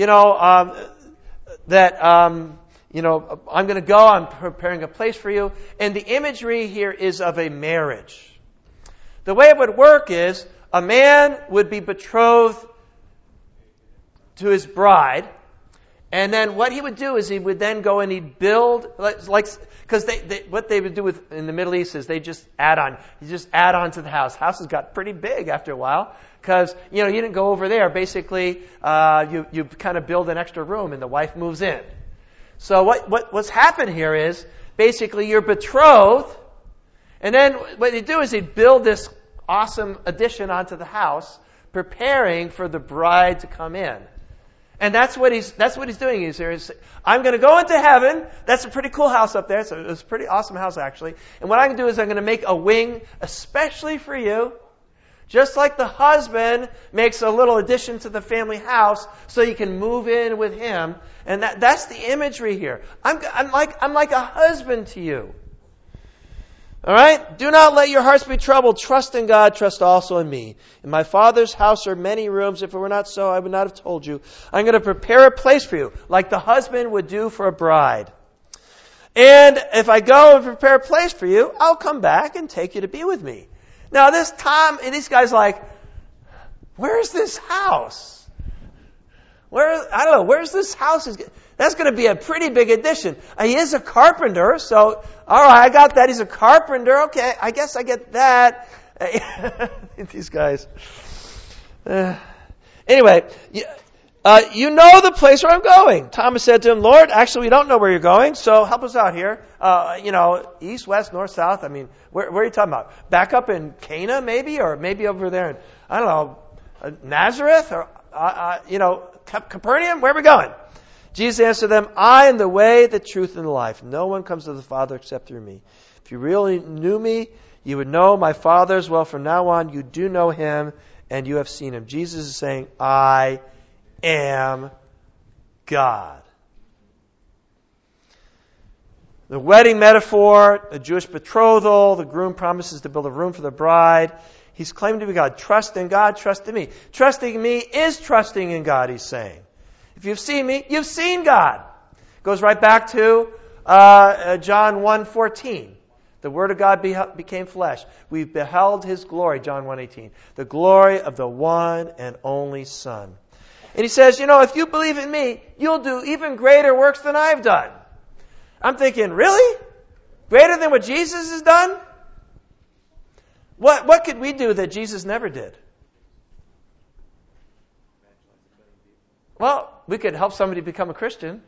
Speaker 1: that I'm going to go, I'm preparing a place for you. And the imagery here is of a marriage. The way it would work is a man would be betrothed to his bride, and then what he would do is he would then go and he'd build, because what they would do in the Middle East is they just add on. You just add on to the house. Houses got pretty big after a while because, you didn't go over there. Basically, you kind of build an extra room and the wife moves in. So what's happened here is basically you're betrothed, and then what they do is they build this awesome addition onto the house, preparing for the bride to come in. And that's what he's doing. I'm going to go into heaven. That's a pretty cool house up there. So it's a pretty awesome house, actually. And what I'm going to do is I'm going to make a wing especially for you, just like the husband makes a little addition to the family house so you can move in with him. And that's the imagery here. I'm like a husband to you. All right? "Do not let your hearts be troubled. Trust in God. Trust also in me. In my Father's house are many rooms. If it were not so, I would not have told you. I'm going to prepare a place for you, like the husband would do for a bride. And if I go and prepare a place for you, I'll come back and take you to be with me." Now this time, and these guys like, where's this house? Where's this house? That's going to be a pretty big addition. He is a carpenter, so, all right, I got that. He's a carpenter. Okay, I guess I get that. These guys. Anyway, you know the place where I'm going. Thomas said to him, "Lord, actually, we don't know where you're going, so help us out here. East, west, north, south. I mean, where are you talking about? Back up in Cana, maybe? Or maybe over there in, I don't know, Nazareth? Or, Capernaum? Where are we going?" Jesus answered them, "I am the way, the truth, and the life. No one comes to the Father except through me. If you really knew me, you would know my Father as well. From now on, you do know him, and you have seen him." Jesus is saying, "I am God." The wedding metaphor, a Jewish betrothal, the groom promises to build a room for the bride. He's claiming to be God. Trust in God, trust in me. Trusting me is trusting in God, he's saying. If you've seen me, you've seen God. Goes right back to John 1:14. The Word of God became flesh. We've beheld his glory, John 1:18. The glory of the one and only Son. And he says, if you believe in me, you'll do even greater works than I've done. I'm thinking, really? Greater than what Jesus has done? What could we do that Jesus never did? Well, we could help somebody become a Christian.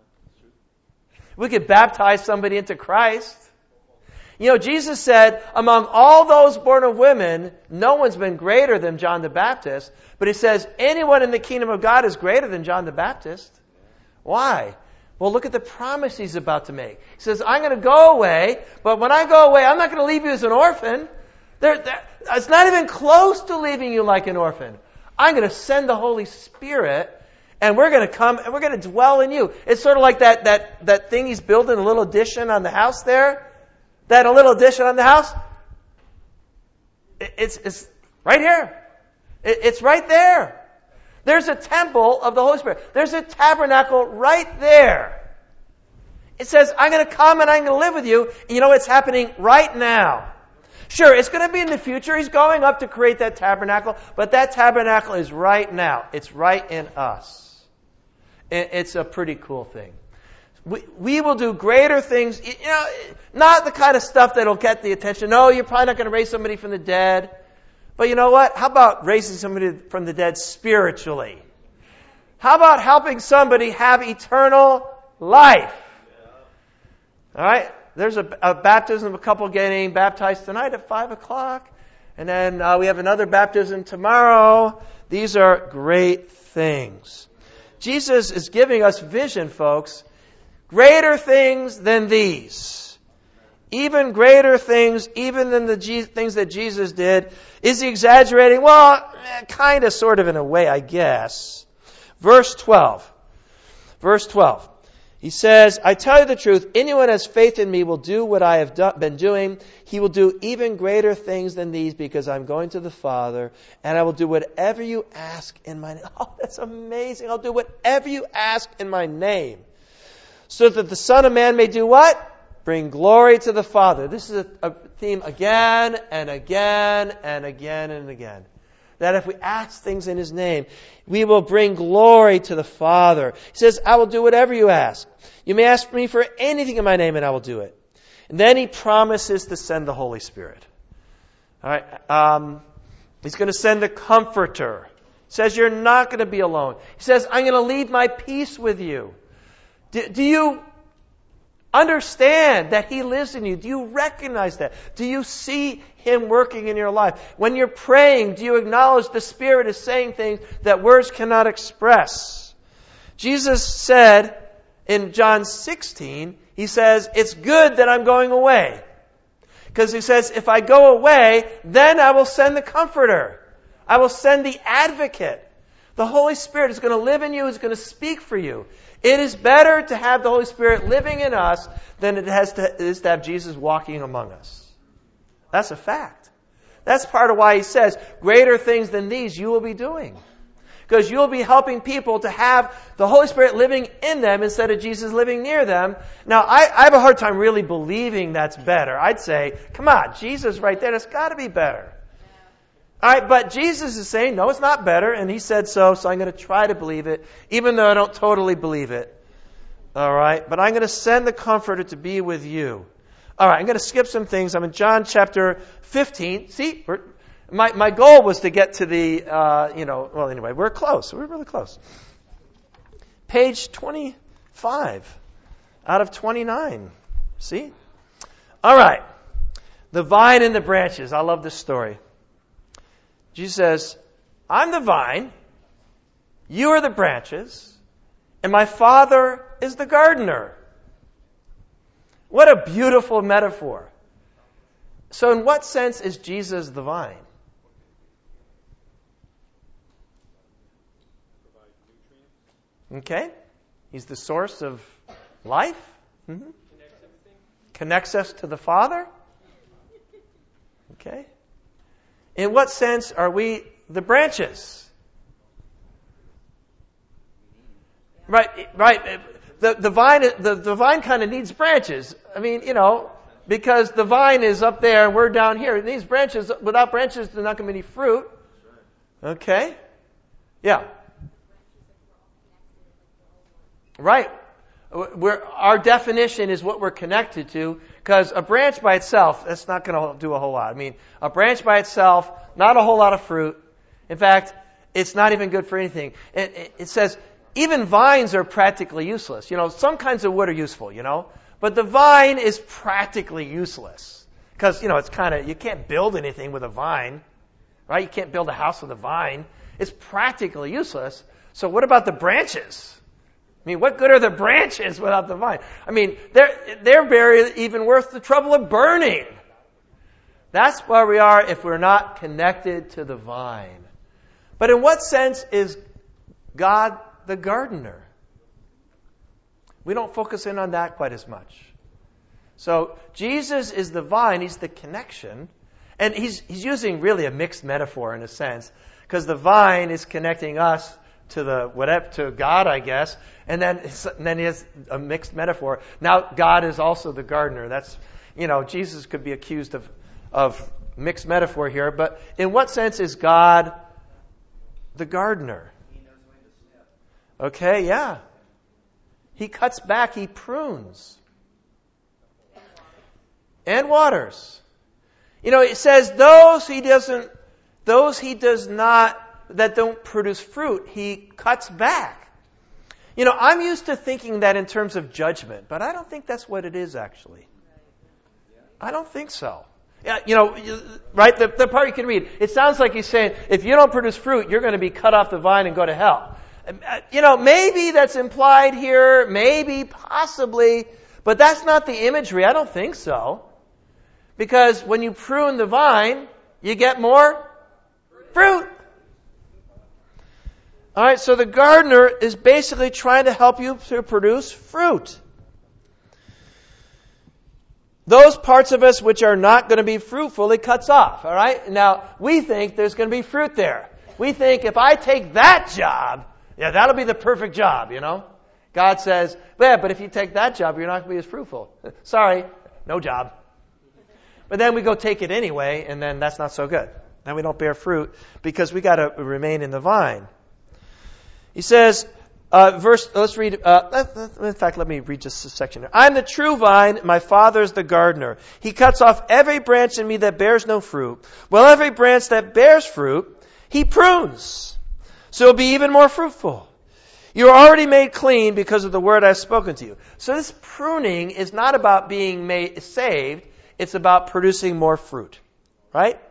Speaker 1: We could baptize somebody into Christ. Jesus said, among all those born of women, no one's been greater than John the Baptist. But he says, anyone in the kingdom of God is greater than John the Baptist. Why? Well, look at the promise he's about to make. He says, I'm going to go away, but when I go away, I'm not going to leave you as an orphan. It's not even close to leaving you like an orphan. I'm going to send the Holy Spirit, and we're going to come, and we're going to dwell in you. It's sort of like that thing he's building, a little addition on the house there. That a little addition on the house, it's right here. It's right there. There's a temple of the Holy Spirit. There's a tabernacle right there. It says, I'm going to come and I'm going to live with you. And you know what's happening right now? Sure, it's going to be in the future. He's going up to create that tabernacle, but that tabernacle is right now. It's right in us. It's a pretty cool thing. We will do greater things, not the kind of stuff that'll get the attention. No, you're probably not going to raise somebody from the dead. But you know what? How about raising somebody from the dead spiritually? How about helping somebody have eternal life? All right? There's a baptism of a couple getting baptized tonight at 5 o'clock. And then we have another baptism tomorrow. These are great things. Jesus is giving us vision, folks. Greater things than these. Even greater things, even than the things that Jesus did. Is he exaggerating? Well, kind of, sort of in a way, I guess. Verse 12. He says, I tell you the truth, anyone who has faith in me will do what I have been doing. He will do even greater things than these because I'm going to the Father, and I will do whatever you ask in my name. Oh, that's amazing. I'll do whatever you ask in my name. So that the Son of Man may do what? Bring glory to the Father. This is a theme again and again and again and again. That if we ask things in His name, we will bring glory to the Father. He says, I will do whatever you ask. You may ask me for anything in my name and I will do it. And then He promises to send the Holy Spirit. All right. He's going to send the Comforter. He says, you're not going to be alone. He says, I'm going to leave my peace with you. Do you understand that He lives in you? Do you recognize that? Do you see Him working in your life? When you're praying, do you acknowledge the Spirit is saying things that words cannot express? Jesus said in John 16, He says, it's good that I'm going away. Because He says, if I go away, then I will send the Comforter. I will send the Advocate. The Holy Spirit is going to live in you, is going to speak for you. It is better to have the Holy Spirit living in us than it is to have Jesus walking among us. That's a fact. That's part of why He says, greater things than these you will be doing. Because you'll be helping people to have the Holy Spirit living in them instead of Jesus living near them. Now, I have a hard time really believing that's better. I'd say, come on, Jesus right there, it's got to be better. All right, but Jesus is saying, no, it's not better, and He said so I'm going to try to believe it, even though I don't totally believe it. All right, but I'm going to send the Comforter to be with you. All right, I'm going to skip some things. I'm in John chapter 15. See, my goal was to get to the, well, anyway, we're close. We're really close. Page 25 out of 29. See? All right, the vine and the branches. I love this story. Jesus says, I'm the vine, you are the branches, and my Father is the gardener. What a beautiful metaphor. So in what sense is Jesus the vine? Okay. He's the source of life. Mm-hmm. Connects us to the Father. Okay. In what sense are we the branches? Right. The vine kind of needs branches. I mean, because the vine is up there and we're down here. It needs branches. Without branches, there's not going to be any fruit. Okay. Yeah. Right. Our definition is what we're connected to, because a branch by itself, that's not going to do a whole lot. I mean, a branch by itself, not a whole lot of fruit. In fact, it's not even good for anything. It says even vines are practically useless. Some kinds of wood are useful, but the vine is practically useless because, it's you can't build anything with a vine, right? You can't build a house with a vine. It's practically useless. So what about the branches? I mean, what good are the branches without the vine? I mean, they're very even worth the trouble of burning. That's where we are if we're not connected to the vine. But in what sense is God the gardener? We don't focus in on that quite as much. So Jesus is the vine, He's the connection. And he's using really a mixed metaphor in a sense, because the vine is connecting us to God, I guess, and then he has a mixed metaphor. Now God is also the gardener. That's, Jesus could be accused of mixed metaphor here, but in what sense is God the gardener? Okay, yeah. He cuts back, he prunes. And waters. You know, it says those he does not, that don't produce fruit, he cuts back. You know, I'm used to thinking that in terms of judgment, but I don't think that's what it is actually. I don't think so. Yeah, you know, right? The part you can read, it sounds like he's saying, if you don't produce fruit, you're going to be cut off the vine and go to hell. You know, maybe that's implied here, maybe, possibly, but that's not the imagery. I don't think so. Because when you prune the vine, you get more fruit. All right, so the gardener is basically trying to help you to produce fruit. Those parts of us which are not going to be fruitful, it cuts off. All right? Now, we think there's going to be fruit there. We think if I take that job, yeah, that'll be the perfect job, you know? God says, yeah, but if you take that job, you're not going to be as fruitful. Sorry, no job. But then we go take it anyway, and then that's not so good. Then we don't bear fruit because we got to remain in the vine. He says, let's read, in fact, let me read just a section here. I'm the true vine, my Father is the gardener. He cuts off every branch in me that bears no fruit, while every branch that bears fruit, he prunes, so it'll be even more fruitful. You are already made clean because of the word I've spoken to you. So this pruning is not about being made saved, it's about producing more fruit, right?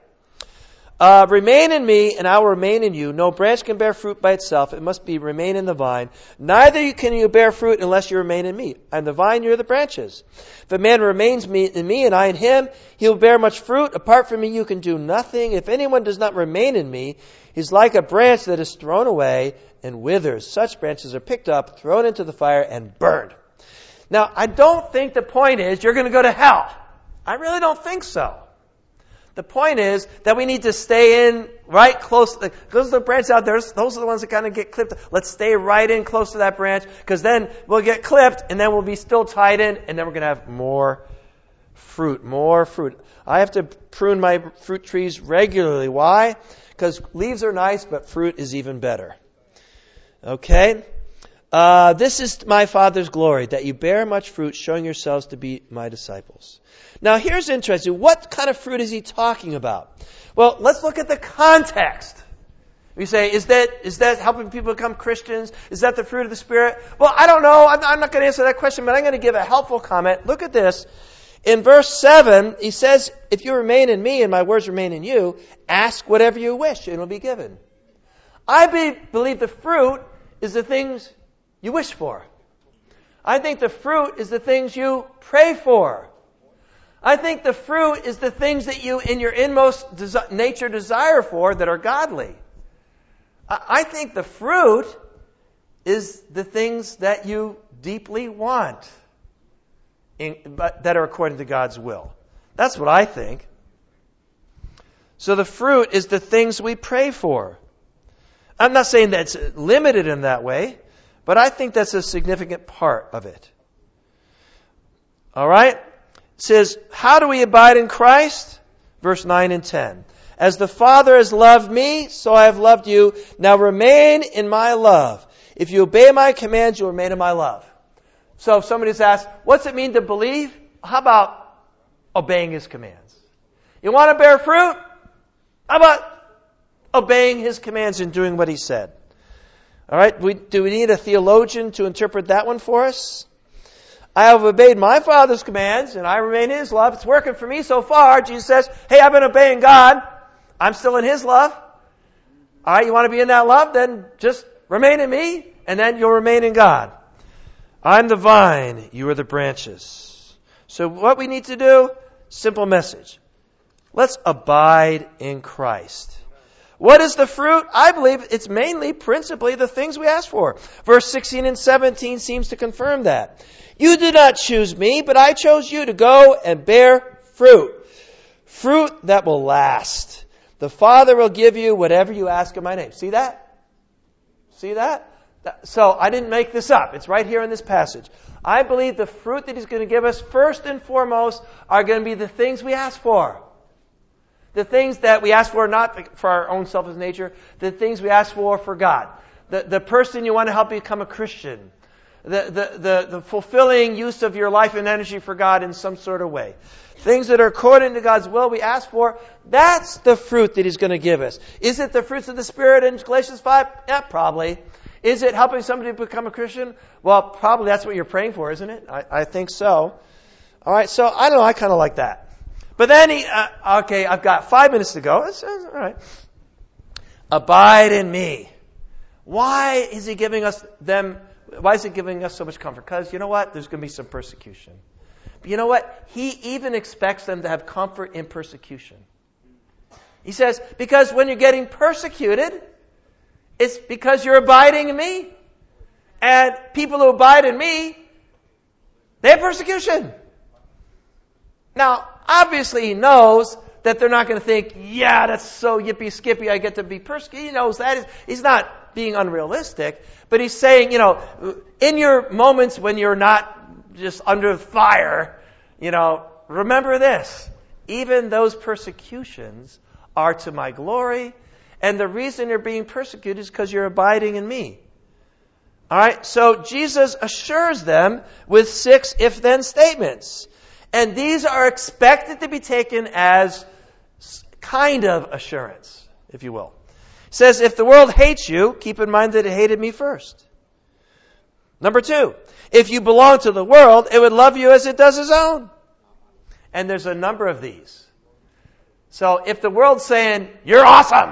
Speaker 1: Remain in me, and I will remain in you. No branch can bear fruit by itself. It must be remain in the vine. Neither can you bear fruit unless you remain in me. I'm the vine, you're the branches. If a man remains in me, and I in him, he will bear much fruit. Apart from me, you can do nothing. If anyone does not remain in me, he's like a branch that is thrown away and withers. Such branches are picked up, thrown into the fire, and burned. Now, I don't think the point is you're going to go to hell. I really don't think so. The point is that we need to stay in right close. Those are the branches out there. Those are the ones that kind of get clipped. Let's stay right in close to that branch, because then we'll get clipped, and then we'll be still tied in, and then we're going to have more fruit, more fruit. I have to prune my fruit trees regularly. Why? Because leaves are nice, but fruit is even better. Okay? This is my Father's glory, that you bear much fruit, showing yourselves to be my disciples. Now, here's interesting. What kind of fruit is he talking about? Well, let's look at the context. We say, is that helping people become Christians? Is that the fruit of the Spirit? Well, I don't know. I'm not going to answer that question, but I'm going to give a helpful comment. Look at this. In verse 7, he says, if you remain in me and my words remain in you, ask whatever you wish and it will be given. I believe the fruit is the things you wish for. I think the fruit is the things you pray for. I think the fruit is the things that you, in your inmost nature, desire for that are godly. I think the fruit is the things that you deeply want, but that are according to God's will. That's what I think. So the fruit is the things we pray for. I'm not saying that's limited in that way, but I think that's a significant part of it. All right? It says, how do we abide in Christ? Verse 9 and 10. As the Father has loved me, so I have loved you. Now remain in my love. If you obey my commands, you'll remain in my love. So if somebody's asked, what's it mean to believe? How about obeying his commands? You want to bear fruit? How about obeying his commands and doing what he said? All right, do we need a theologian to interpret that one for us? I have obeyed my Father's commands, and I remain in his love. It's working for me so far. Jesus says, hey, I've been obeying God. I'm still in his love. All right, you want to be in that love? Then just remain in me, and then you'll remain in God. I'm the vine, you are the branches. So what we need to do, simple message. Let's abide in Christ. What is the fruit? I believe it's mainly, principally, the things we ask for. Verse 16 and 17 seems to confirm that. You did not choose me, but I chose you to go and bear fruit. Fruit that will last. The Father will give you whatever you ask in my name. See that? See that? So I didn't make this up. It's right here in this passage. I believe the fruit that he's going to give us, first and foremost, are going to be the things we ask for. The things that we ask for, not for our own selfish nature, the things we ask for God. The person you want to help become a Christian. The fulfilling use of your life and energy for God in some sort of way. Things that are according to God's will we ask for, that's the fruit that He's going to give us. Is it the fruits of the Spirit in Galatians 5? Yeah, probably. Is it helping somebody become a Christian? Well, probably that's what you're praying for, isn't it? I think so. All right, so I don't know, I kind of like that. But then okay, I've got 5 minutes to go. All right. Abide in me. Why is He giving us so much comfort? Because you know what? There's going to be some persecution. But you know what? He even expects them to have comfort in persecution. He says, because when you're getting persecuted, it's because you're abiding in me. And people who abide in me, they have persecution. Now, obviously He knows that they're not going to think, yeah, that's so yippee-skippy, I get to be persecuted. He knows that. He's not being unrealistic. But He's saying, in your moments when you're not just under fire, remember this. Even those persecutions are to my glory. And the reason you're being persecuted is because you're abiding in me. All right? So Jesus assures them with 6 if-then statements. And these are expected to be taken as kind of assurance, if you will. It says, if the world hates you, keep in mind that it hated me first. Number 2, if you belong to the world, it would love you as it does its own. And there's a number of these. So if the world's saying, you're awesome,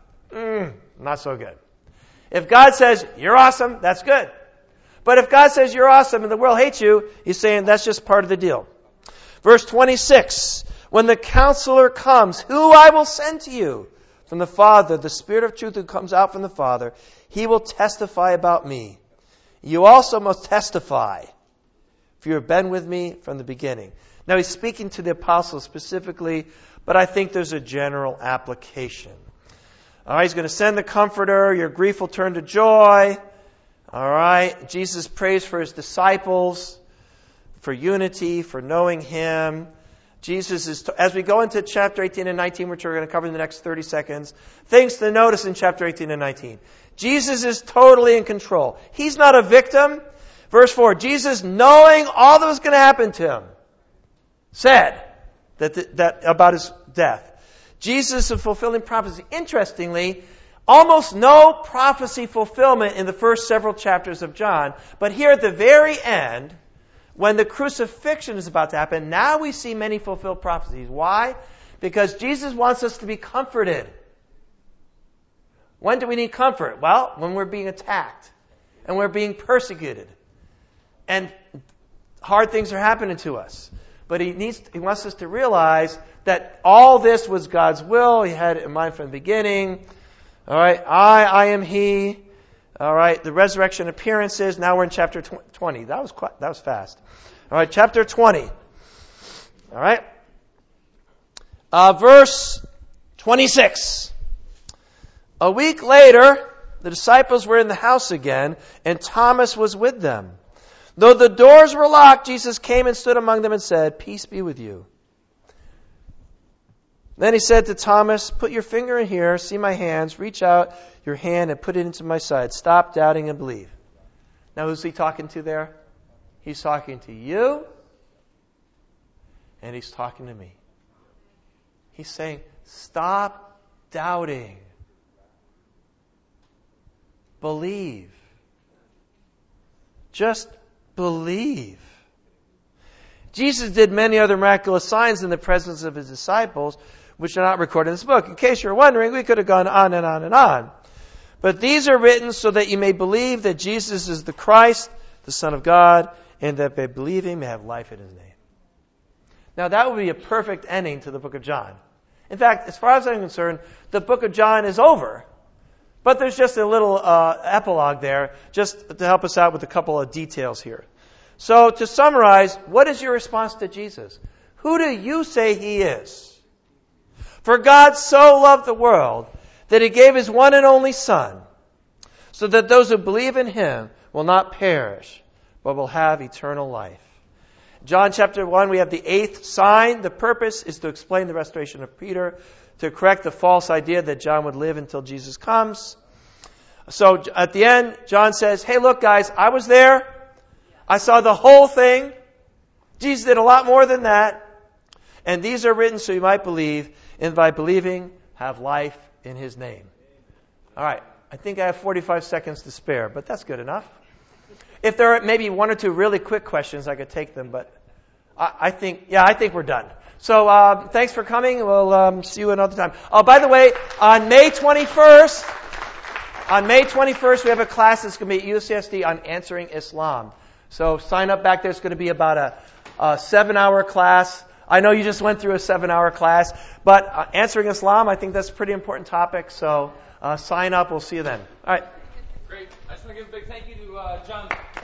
Speaker 1: not so good. If God says, you're awesome, that's good. But if God says you're awesome and the world hates you, He's saying that's just part of the deal. Verse 26, when the Counselor comes, who I will send to you from the Father, the Spirit of truth who comes out from the Father, He will testify about me. You also must testify, for you have been with me from the beginning. Now He's speaking to the apostles specifically, but I think there's a general application. All right, He's going to send the Comforter. Your grief will turn to joy. All right, Jesus prays for His disciples, for unity, for knowing Him. Jesus is, as we go into chapter 18 and 19, which we're going to cover in the next 30 seconds, things to notice in chapter 18 and 19. Jesus is totally in control. He's not a victim. Verse 4, Jesus, knowing all that was going to happen to Him, said that about His death. Jesus is fulfilling prophecy. Interestingly, almost no prophecy fulfillment in the first several chapters of John. But here at the very end, when the crucifixion is about to happen, now we see many fulfilled prophecies. Why? Because Jesus wants us to be comforted. When do we need comfort? Well, when we're being attacked and we're being persecuted and hard things are happening to us. But He wants us to realize that all this was God's will. He had it in mind from the beginning. All right, I am He. All right, the resurrection appearances. Now we're in chapter 20. That was fast. All right, chapter 20. All right. Verse 26. A week later, the disciples were in the house again, and Thomas was with them. Though the doors were locked, Jesus came and stood among them and said, "Peace be with you." Then He said to Thomas, "Put your finger in here, see my hands, reach out your hand and put it into my side. Stop doubting and believe." Now who's He talking to there? He's talking to you, and He's talking to me. He's saying, stop doubting. Believe. Just believe. Jesus did many other miraculous signs in the presence of His disciples, which are not recorded in this book. In case you're wondering, we could have gone on and on and on. But these are written so that you may believe that Jesus is the Christ, the Son of God, and that by believing you may have life in His name. Now that would be a perfect ending to the book of John. In fact, as far as I'm concerned, the book of John is over. But there's just a little epilogue there, just to help us out with a couple of details here. So to summarize, what is your response to Jesus? Who do you say He is? For God so loved the world that He gave His one and only Son, so that those who believe in Him will not perish, but will have eternal life. John chapter 1, we have the 8th sign. The purpose is to explain the restoration of Peter, to correct the false idea that John would live until Jesus comes. So at the end, John says, hey, look, guys, I was there. I saw the whole thing. Jesus did a lot more than that. And these are written so you might believe, and by believing, have life in His name. All right. I think I have 45 seconds to spare, but that's good enough. If there are maybe one or two really quick questions, I could take them, but I think we're done. So thanks for coming. We'll see you another time. Oh, by the way, on May 21st, we have a class that's going to be at UCSD on answering Islam. So sign up back there. It's going to be about a 7-hour class. I know you just went through a 7-hour class, but answering Islam, I think that's a pretty important topic. So sign up. We'll see you then. All right.
Speaker 6: Great. I just want to give a big thank you to John